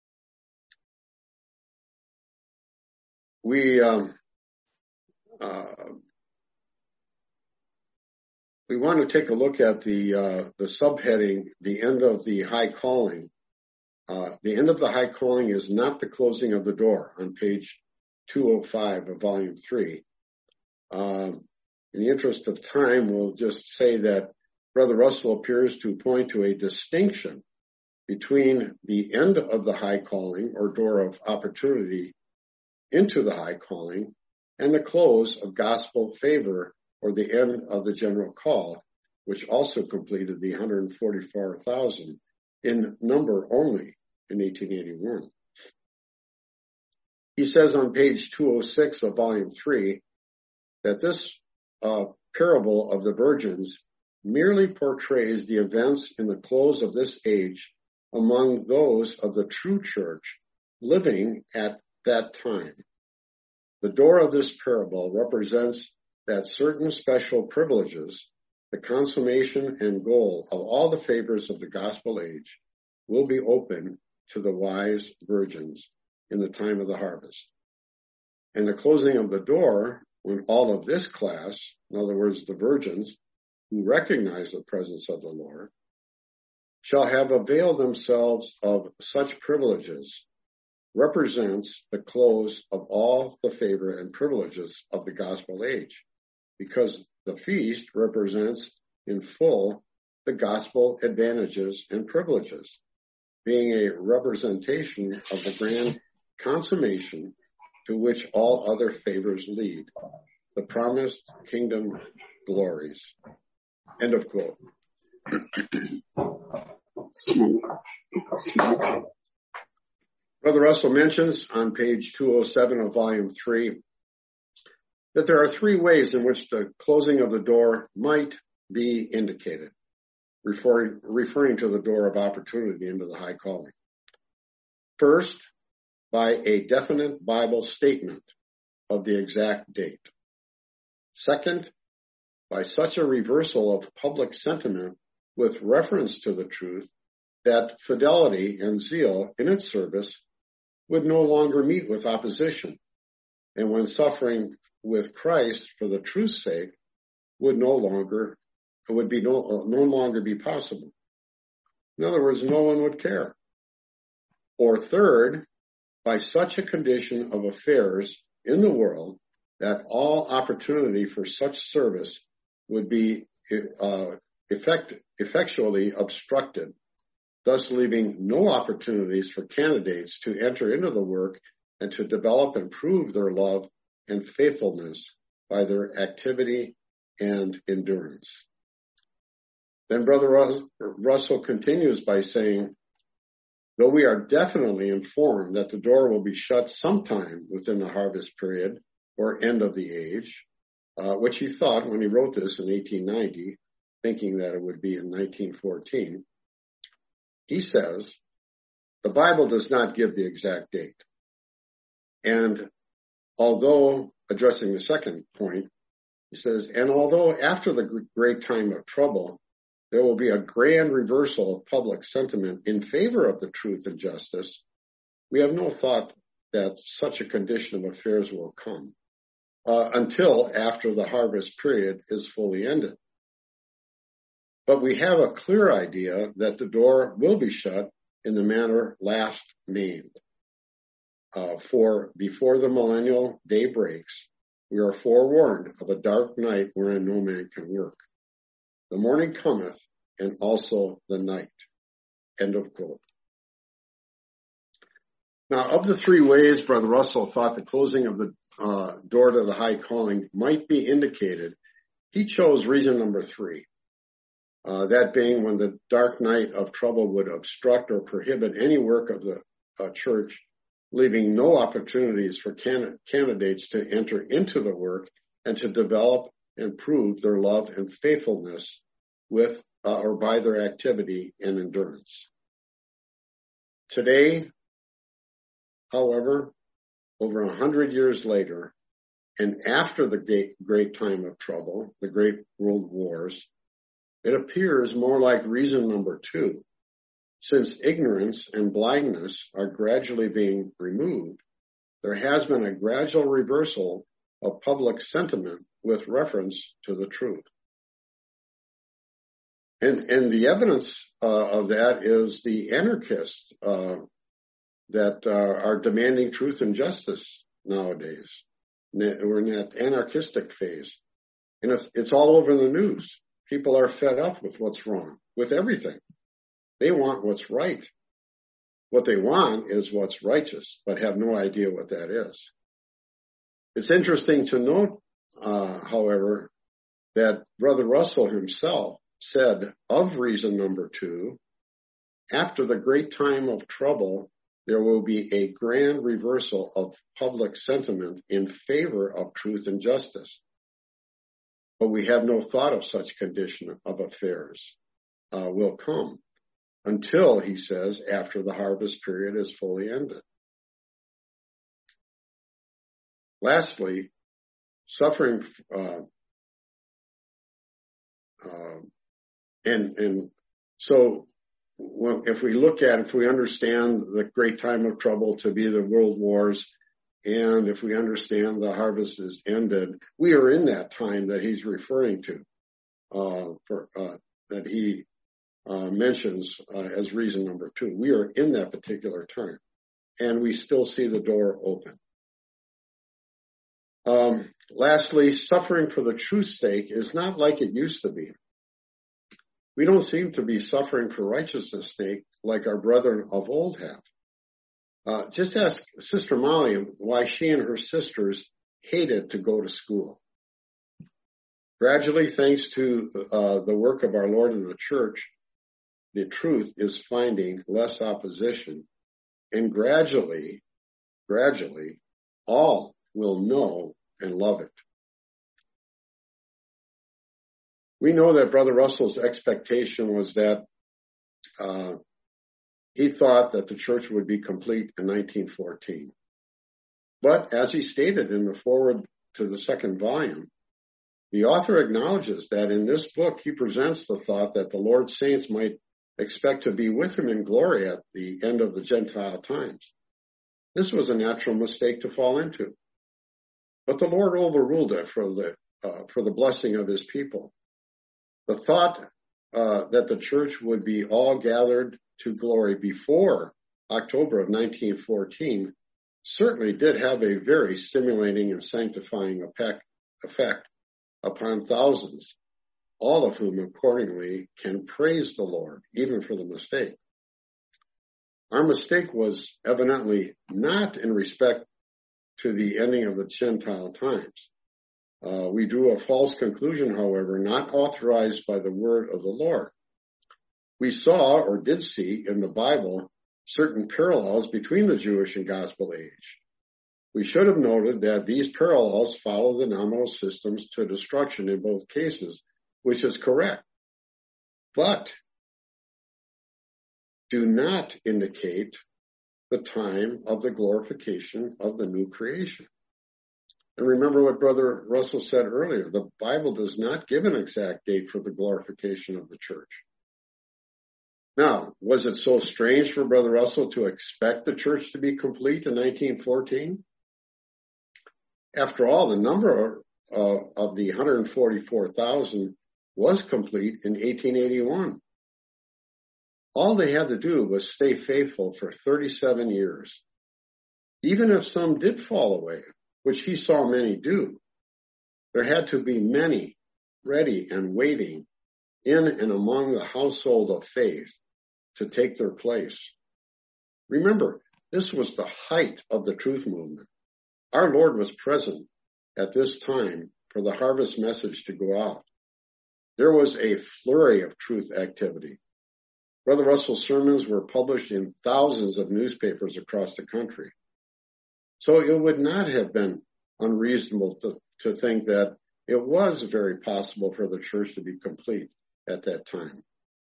We, um, uh, we want to take a look at the, uh, the subheading, the end of the high calling. Uh, the end of the high calling is not the closing of the door on page two oh five of volume three. Um, in the interest of time, we'll just say that Brother Russell appears to point to a distinction between the end of the high calling or door of opportunity into the high calling and the close of gospel favor or the end of the general call, which also completed the one hundred forty-four thousand in number only in eighteen eighty-one. He says on page two oh six of volume three that this uh, parable of the virgins merely portrays the events in the close of this age among those of the true church living at that time. The door of this parable represents that certain special privileges, the consummation and goal of all the favors of the gospel age, will be open to the wise virgins in the time of the harvest. And the closing of the door, when all of this class, in other words, the virgins who recognize the presence of the Lord, shall have availed themselves of such privileges, represents the close of all the favor and privileges of the gospel age, because the feast represents in full the gospel advantages and privileges, being a representation of the grand consummation to which all other favors lead, the promised kingdom glories. End of quote. Brother Russell mentions on page two oh seven of volume three that there are three ways in which the closing of the door might be indicated, referring, referring to the door of opportunity into the high calling. First, by a definite Bible statement of the exact date. Second, by such a reversal of public sentiment with reference to the truth that fidelity and zeal in its service would no longer meet with opposition, and when suffering with Christ for the truth's sake would no longer would be no, no longer be possible. In other words, no one would care. Or third, by such a condition of affairs in the world that all opportunity for such service would be uh, effect, effectually obstructed, thus leaving no opportunities for candidates to enter into the work and to develop and prove their love and faithfulness by their activity and endurance. Then Brother Russell continues by saying, though we are definitely informed that the door will be shut sometime within the harvest period or end of the age, uh, which he thought when he wrote this in eighteen ninety, thinking that it would be in nineteen fourteen, he says, the Bible does not give the exact date. And although, addressing the second point, he says, and although after the great time of trouble, there will be a grand reversal of public sentiment in favor of the truth and justice, we have no thought that such a condition of affairs will come uh, until after the harvest period is fully ended. But we have a clear idea that the door will be shut in the manner last named. Uh, for before the millennial day breaks, we are forewarned of a dark night wherein no man can work. The morning cometh, and also the night. End of quote. Now, of the three ways Brother Russell thought the closing of the uh, door to the high calling might be indicated, he chose reason number three. Uh, that being when the dark night of trouble would obstruct or prohibit any work of the uh, church, leaving no opportunities for can- candidates to enter into the work and to develop and prove their love and faithfulness with uh, or by their activity and endurance. Today, however, over a hundred years later, and after the great, great time of trouble, the great world wars, it appears more like reason number two. Since ignorance and blindness are gradually being removed, there has been a gradual reversal of public sentiment with reference to the truth. And, and the evidence uh, of that is the anarchists uh, that uh, are demanding truth and justice nowadays. We're in that anarchistic phase. And it's, it's all over the news. People are fed up with what's wrong, with everything. They want what's right. What they want is what's righteous, but have no idea what that is. It's interesting to note, uh, however, that Brother Russell himself said of reason number two, after the great time of trouble, there will be a grand reversal of public sentiment in favor of truth and justice. But we have no thought of such condition of affairs uh, will come until, he says, after the harvest period is fully ended. Lastly, suffering, uh, uh, and, and so well, if we look at, if we understand the great time of trouble to be the world wars, and if we understand the harvest is ended, we are in that time that he's referring to, uh, for, uh, that he, uh, mentions, uh, as reason number two. We are in that particular time, and we still see the door open. Um, lastly, suffering for the truth's sake is not like it used to be. We don't seem to be suffering for righteousness' sake like our brethren of old have. Uh, just ask Sister Molly why she and her sisters hated to go to school. Gradually, thanks to uh, the work of our Lord in the church, the truth is finding less opposition, and gradually, gradually, all will know and love it. We know that Brother Russell's expectation was that uh, he thought that the church would be complete in nineteen fourteen. But as he stated in the foreword to the second volume, the author acknowledges that in this book he presents the thought that the Lord's saints might expect to be with him in glory at the end of the Gentile times. This was a natural mistake to fall into. But the Lord overruled it for the, uh, for the blessing of his people. The thought uh, that the church would be all gathered to glory before October of nineteen fourteen certainly did have a very stimulating and sanctifying effect upon thousands, all of whom accordingly can praise the Lord, even for the mistake. Our mistake was evidently not in respect to the ending of the Gentile times. Uh, we drew a false conclusion, however, not authorized by the word of the Lord. We saw, or did see, in the Bible certain parallels between the Jewish and gospel age. We should have noted that these parallels follow the nominal systems to destruction in both cases, which is correct, but do not indicate the time of the glorification of the new creation. And remember what Brother Russell said earlier, the Bible does not give an exact date for the glorification of the church. Now, was it so strange for Brother Russell to expect the church to be complete in nineteen fourteen? After all, the number uh, of the one hundred forty-four thousand was complete in eighteen eighty-one. All they had to do was stay faithful for thirty-seven years. Even if some did fall away, which he saw many do, there had to be many ready and waiting in and among the household of faith to take their place. Remember, this was the height of the truth movement. Our Lord was present at this time for the harvest message to go out. There was a flurry of truth activity. Brother Russell's sermons were published in thousands of newspapers across the country. So it would not have been unreasonable to, to think that it was very possible for the church to be complete at that time.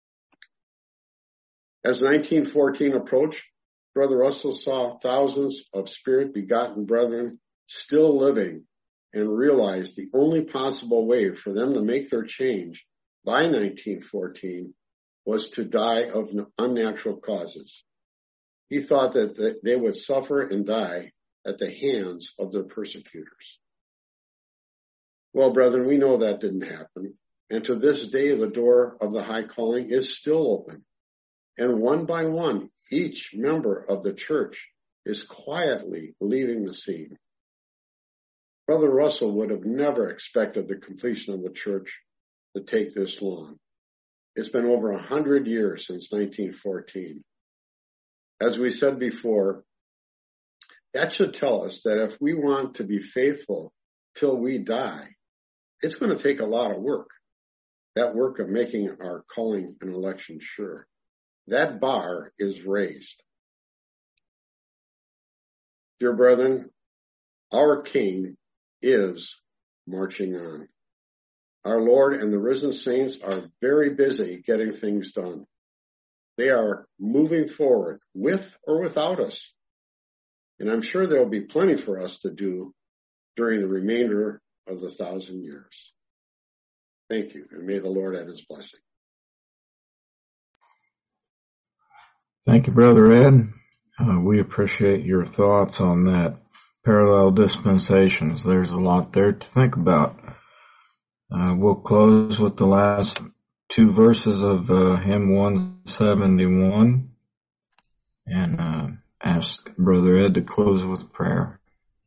As nineteen fourteen approached, Brother Russell saw thousands of Spirit-begotten brethren still living and realized the only possible way for them to make their change by nineteen fourteen was to die of unnatural causes. He thought that they would suffer and die at the hands of their persecutors. Well, brethren, we know that didn't happen. And to this day, the door of the high calling is still open. And one by one, each member of the church is quietly leaving the scene. Brother Russell would have never expected the completion of the church to take this long. It's been over a hundred years since nineteen fourteen. As we said before, that should tell us that if we want to be faithful till we die, it's going to take a lot of work. That work of making our calling and election sure. That bar is raised. Dear brethren, our King is marching on. Our Lord and the risen saints are very busy getting things done. They are moving forward with or without us. And I'm sure there'll be plenty for us to do during the remainder of the thousand years. Thank you, and may the Lord add his blessing. Thank you, Brother Ed. Uh, we appreciate your thoughts on that. Parallel dispensations. There's a lot there to think about. Uh, we'll close with the last two verses of uh, hymn one seventy-one and uh, ask Brother Ed to close with prayer.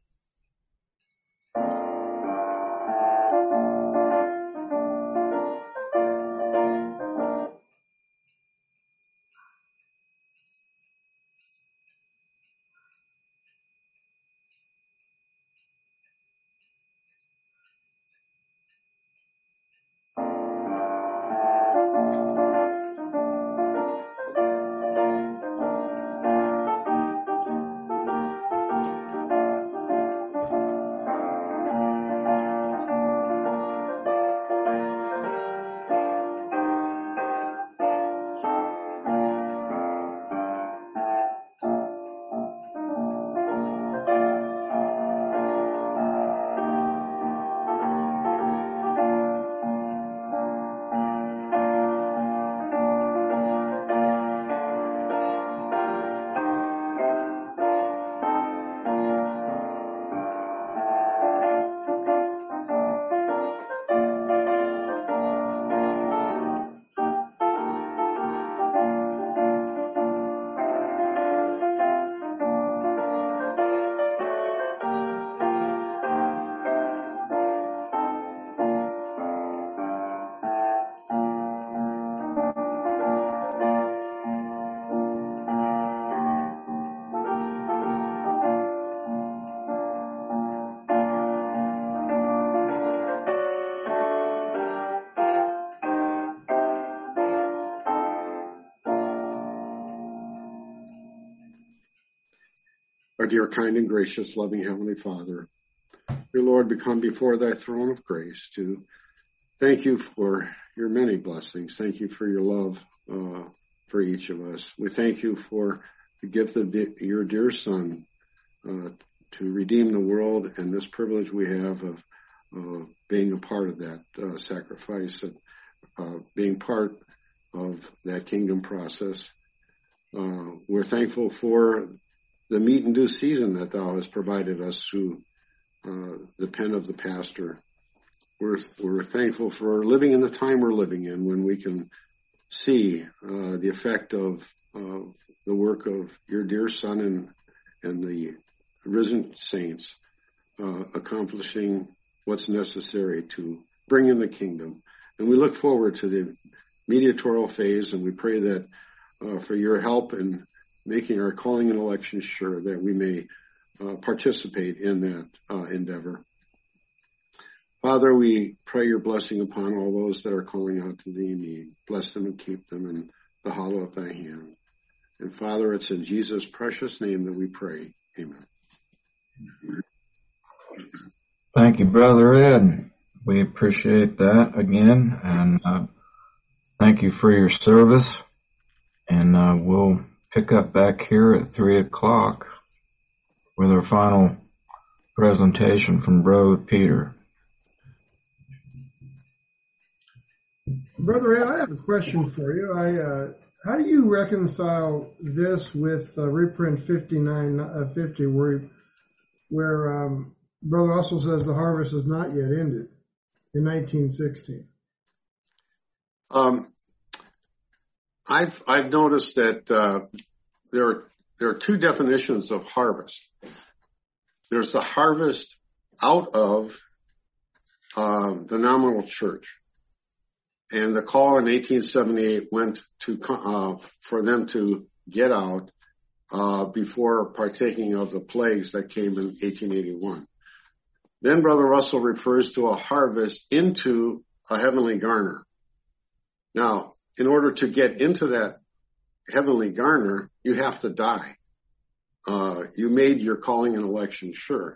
Our dear, kind, and gracious, loving Heavenly Father, dear Lord, we come before thy throne of grace to thank you for your many blessings. Thank you for your love uh, for each of us. We thank you for the gift of the, your dear Son uh, to redeem the world, and this privilege we have of uh, being a part of that uh, sacrifice, and uh, being part of that kingdom process. Uh, we're thankful for the meat and due season that thou hast provided us through uh, the pen of the pastor. We're, we're thankful for living in the time we're living in, when we can see uh, the effect of uh, the work of your dear Son and, and the risen saints uh, accomplishing what's necessary to bring in the kingdom. And we look forward to the mediatorial phase, and we pray that uh, for your help in making our calling and election sure, that we may uh, participate in that uh, endeavor. Father, we pray your blessing upon all those that are calling out to thee in need. Bless them and keep them in the hollow of thy hand. And Father, it's in Jesus' precious name that we pray. Amen. Thank you, Brother Ed. We appreciate that again, and uh, thank you for your service. And uh, we'll pick up back here at three o'clock with our final presentation from Brother Peter. Brother Ed, I have a question for you. I, uh, how do you reconcile this with uh, reprint fifty-nine fifty, where, where um, Brother Russell says the harvest is not yet ended in nineteen sixteen? Um, I've I've noticed that uh, there are there are two definitions of harvest. There's the harvest out of uh, the nominal church. And the call in eighteen seventy-eight went to uh, for them to get out uh, before partaking of the plagues that came in eighteen eighty-one. Then Brother Russell refers to a harvest into a heavenly garner. Now, in order to get into that heavenly garner, you have to die. Uh, you made your calling and election sure.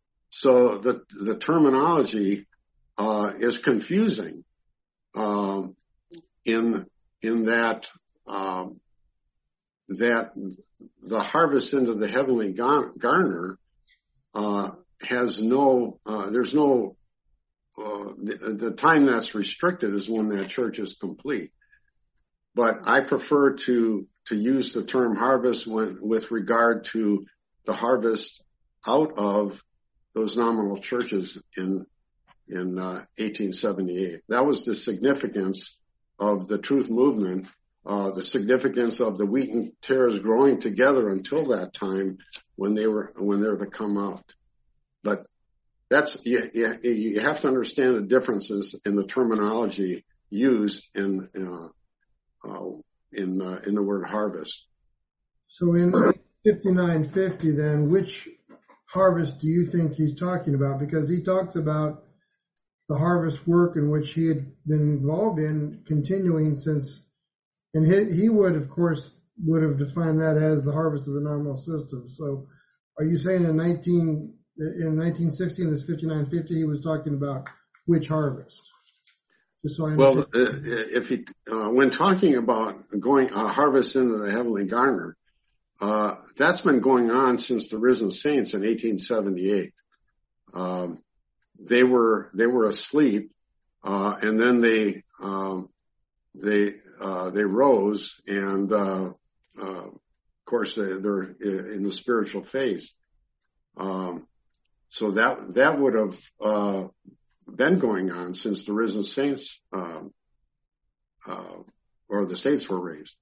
So the the terminology uh, is confusing. Um, in, in that, um, that the harvest into the heavenly garner, uh, has no, uh, there's no, uh, the, the time that's restricted is when that church is complete. But I prefer to, to use the term harvest when, with regard to the harvest out of those nominal churches in in uh, eighteen seventy-eight. That was the significance of the Truth Movement, uh, the significance of the wheat and tares growing together until that time when they were when they were to come out. But that's you, you, you have to understand the differences in the terminology used in uh, uh, in uh, in the word harvest. So in fifty-nine fifty, then, which harvest do you think he's talking about? Because he talks about the harvest work in which he had been involved in continuing since, and he, he would, of course, would have defined that as the harvest of the nominal system. So are you saying in nineteen, in nineteen sixty, in this fifty-nine fifty, he was talking about which harvest? Just so I well, uh, if he, uh, when talking about going uh, harvest into the heavenly garner, uh, that's been going on since the risen saints in eighteen seventy-eight. Um, They were they were asleep, uh, and then they um, they uh, they rose, and uh, uh, of course they, they're in the spiritual phase. Um, so that that would have uh, been going on since the risen saints uh, uh, or the saints were raised.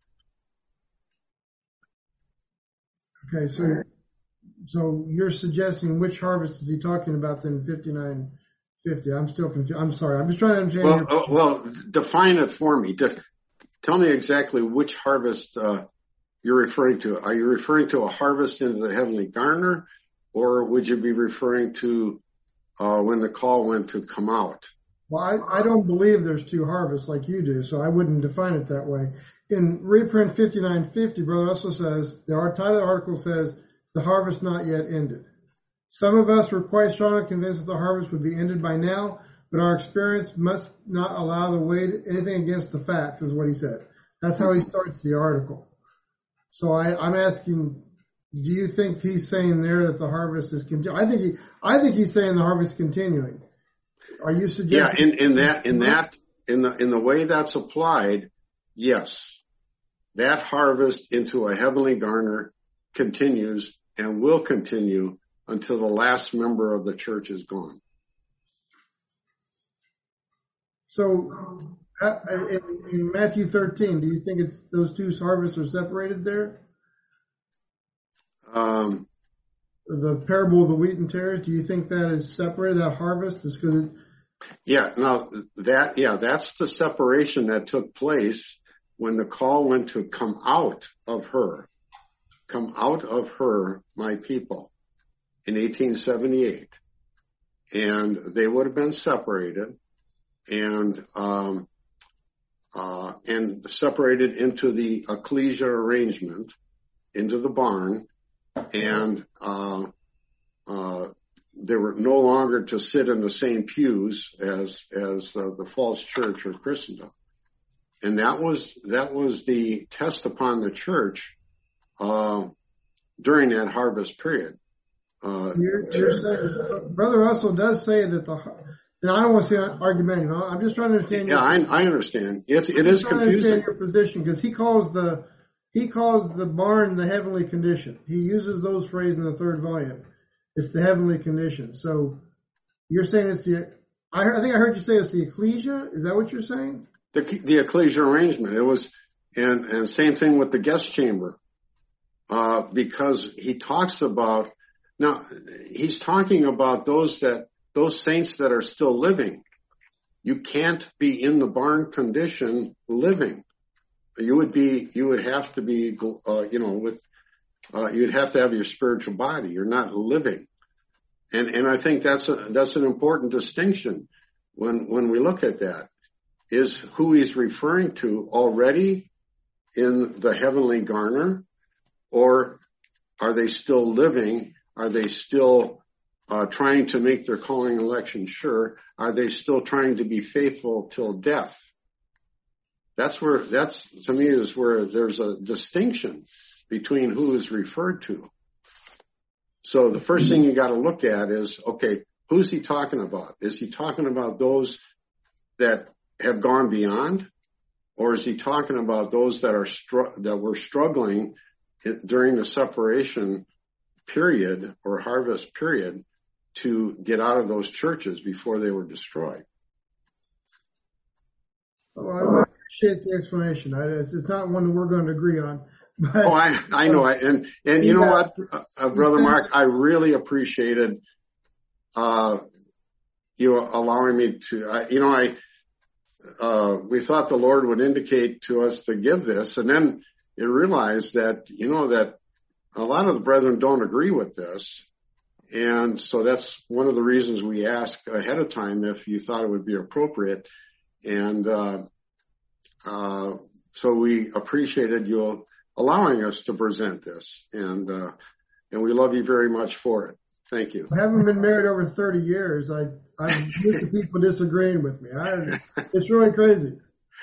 Okay, so. So you're suggesting which harvest is he talking about then fifty-nine fifty? I'm still confused. I'm sorry. I'm just trying to understand. Well, your... uh, well, define it for me. De- tell me exactly which harvest uh, you're referring to. Are you referring to a harvest into the heavenly garner, or would you be referring to uh, when the call went to come out? Well, I, I don't believe there's two harvests like you do, so I wouldn't define it that way. In reprint fifty-nine fifty, Brother also says, the title of the article says, the harvest not yet ended. Some of us were quite strongly convinced that the harvest would be ended by now, but our experience must not allow the weight anything against the facts, is what he said. That's how he starts the article. So I, I'm asking, do you think he's saying there that the harvest is continuing? I think he, I think he's saying the harvest is continuing. Are you suggesting? Yeah, in, in that, in that, in the in the way that's applied, yes, that harvest into a heavenly garner continues and will continue until the last member of the church is gone. So, uh, in, in Matthew thirteen, do you think it's those two harvests are separated there? Um, the parable of the wheat and tares, do you think that is separated, that harvest? Is because it... Yeah, now that, yeah, that's the separation that took place when the call went to come out of her, come out of her, my people, in eighteen seventy-eight. And they would have been separated and, um, uh, and separated into the ecclesia arrangement, into the barn, and, uh, uh, they were no longer to sit in the same pews as, as uh, the false church or Christendom. And that was, that was the test upon the church, uh, during that harvest period. Uh, you're, you're saying, Brother Russell does say that the, and I don't want to say argumentative. I'm just trying to understand. Yeah, your, I, I understand. It, it is trying confusing. To understand your position, because he calls the, he calls the barn the heavenly condition. He uses those phrases in the third volume. It's the heavenly condition. So you're saying it's the, I, I think I heard you say it's the ecclesia. Is that what you're saying? The, the ecclesia arrangement. It was, and, and same thing with the guest chamber. Uh, because he talks about, now he's talking about those that, those saints that are still living. You can't be in the barn condition living. You would be, you would have to be, uh, you know, with, uh, you'd have to have your spiritual body. You're not living. And, and I think that's a, that's an important distinction when, when we look at that, is who he's referring to already in the heavenly garner, or are they still living? Are they still uh, trying to make their calling election sure? Are they still trying to be faithful till death? That's where, that's, to me, is where there's a distinction between who is referred to. So the first thing you got to look at is, okay, who's he talking about? Is he talking about those that have gone beyond, or is he talking about those that are str- that were struggling during the separation period or harvest period to get out of those churches before they were destroyed? Well, I appreciate the explanation. I, it's not one that we're going to agree on. But, oh, I, I know. I, and, and you know got, what, uh, Brother Mark, I really appreciated, uh, you allowing me to, I, you know, I, uh, we thought the Lord would indicate to us to give this, and then you realize that, you know, that a lot of the brethren don't agree with this. And so that's one of the reasons we ask ahead of time if you thought it would be appropriate. And, uh, uh, so we appreciated you allowing us to present this, and, uh, and we love you very much for it. Thank you. I haven't been married over thirty years. I, I'm used to people disagreeing with me. I, it's really crazy.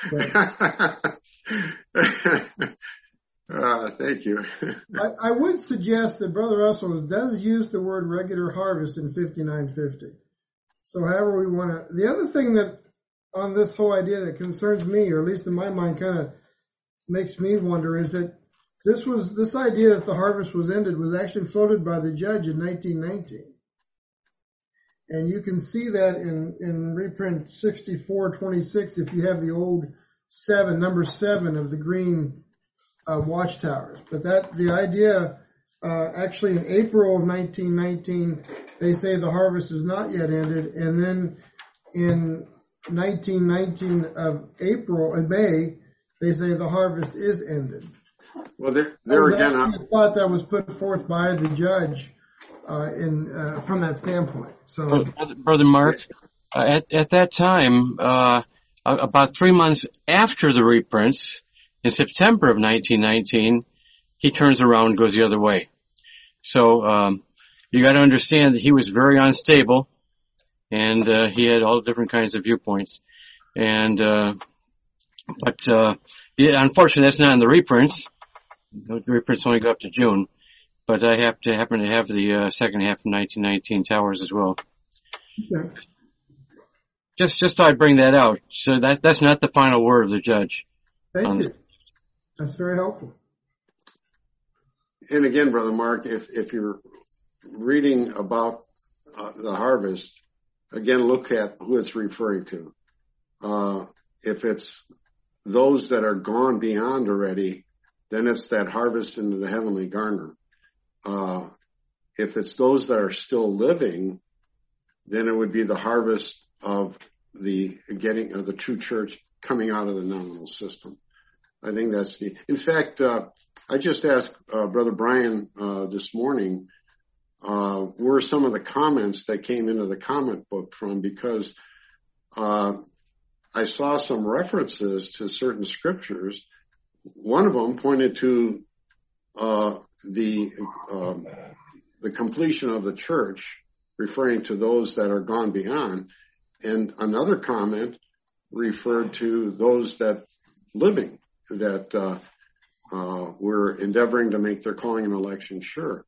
uh, thank you. I, I would suggest that Brother Russell does use the word regular harvest in fifty-nine fifty. So however we want to, the other thing that on this whole idea that concerns me, or at least in my mind kind of makes me wonder, is that this was, this idea that the harvest was ended was actually floated by the judge in nineteen nineteen. And you can see that in, in reprint sixty-four twenty-six if you have the old seven, number seven of the green uh, watchtowers. But that, the idea, uh, actually in April of nineteen nineteen, they say the harvest is not yet ended. And then in nineteen nineteen of April and May, they say the harvest is ended. Well, there, there again, I thought that was put forth by the judge uh, in uh, from that standpoint. So, Brother, Brother Mark, uh, at at that time, uh, about three months after the reprints, in September of nineteen nineteen, he turns around and goes the other way. So um, you got to understand that he was very unstable, and uh, he had all different kinds of viewpoints. And uh, but uh, yeah, unfortunately, that's not in the reprints. The reprints only go up to June, but I have to happen to have the uh, second half of nineteen nineteen towers as well. okay. Just, just thought I'd bring that out. So that's that's not the final word of the judge. Thank Um, you. That's very helpful. and again, Brother Mark, if, if you're reading about uh, the harvest, again, look at who it's referring to. Uh, if it's those that are gone beyond already, then it's that harvest into the heavenly garner. Uh, if it's those that are still living, then it would be the harvest of the getting of the true church coming out of the nominal system. I think that's the, in fact, uh, I just asked, uh, Brother Brian, uh, this morning, uh, were some of the comments that came into the comment book from, because, uh, I saw some references to certain scriptures. One of them pointed to, uh, the, um, the completion of the church, referring to those that are gone beyond. And another comment referred to those that living, that uh, uh, were endeavoring to make their calling and election sure.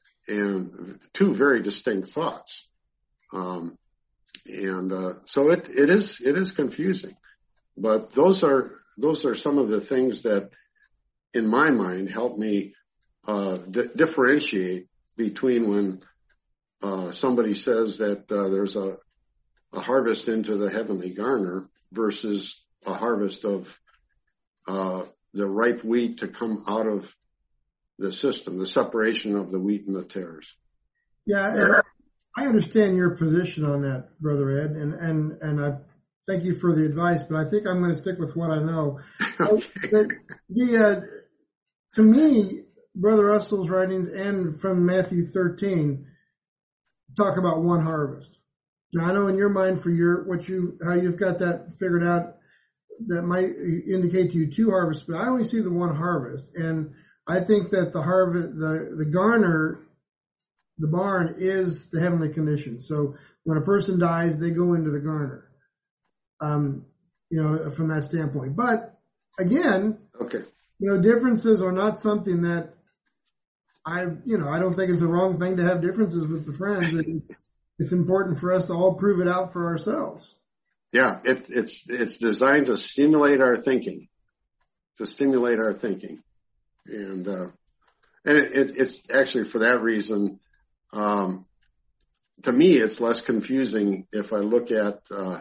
And two very distinct thoughts. Um, and uh, so it, it is it is confusing. But those are those are some of the things that, in my mind, help me uh, di- differentiate between when uh, somebody says that uh, there's a, a harvest into the heavenly garner versus a harvest of uh, the ripe wheat to come out of the system, the separation of the wheat and the tares. Yeah, and I understand your position on that, Brother Ed, and, and, and I thank you for the advice, but I think I'm going to stick with what I know. Okay. The, the, uh, to me, Brother Russell's writings and from Matthew thirteen talk about one harvest. Now, I know in your mind for your what you how you've got that figured out, that might indicate to you two harvests, but I only see the one harvest, and I think that the harvest, the the garner, the barn is the heavenly condition. So when a person dies, they go into the garner. Um, you know, from that standpoint. But again, Okay. you know, differences are not something that I, you know, I don't think it's a wrong thing to have differences with the friends. It, it's important for us to all prove it out for ourselves. Yeah, it, it's it's designed to stimulate our thinking, to stimulate our thinking, and uh, and it, it, it's actually for that reason. Um, to me, it's less confusing if I look at, uh,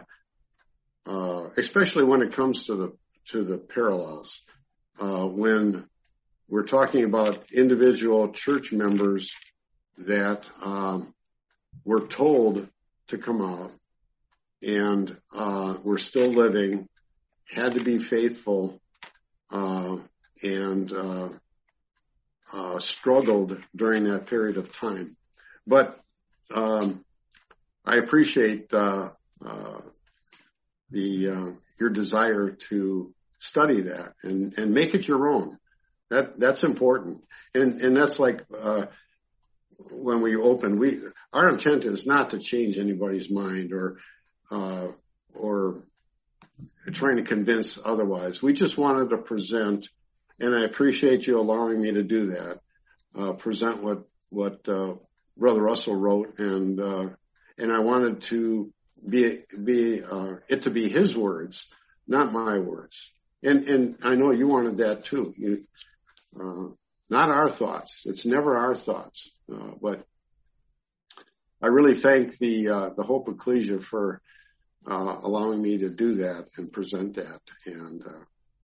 uh, especially when it comes to the to the parallels, uh, when we're talking about individual church members that um, were told to come out and uh, were still living, had to be faithful, uh, and uh, uh, struggled during that period of time. But um, I appreciate uh, uh, the uh, your desire to study that and, and make it your own. That that's important, and and that's like uh, when we open. We our intent is not to change anybody's mind or uh, or trying to convince otherwise. We just wanted to present, and I appreciate you allowing me to do that. Uh, present what what uh, Brother Russell wrote, and uh, and I wanted to be be uh, it to be his words, not my words. And and I know you wanted that too. You, uh, not our thoughts. It's never our thoughts. Uh, but I really thank the uh, the Hope Ecclesia for uh, allowing me to do that and present that. And uh,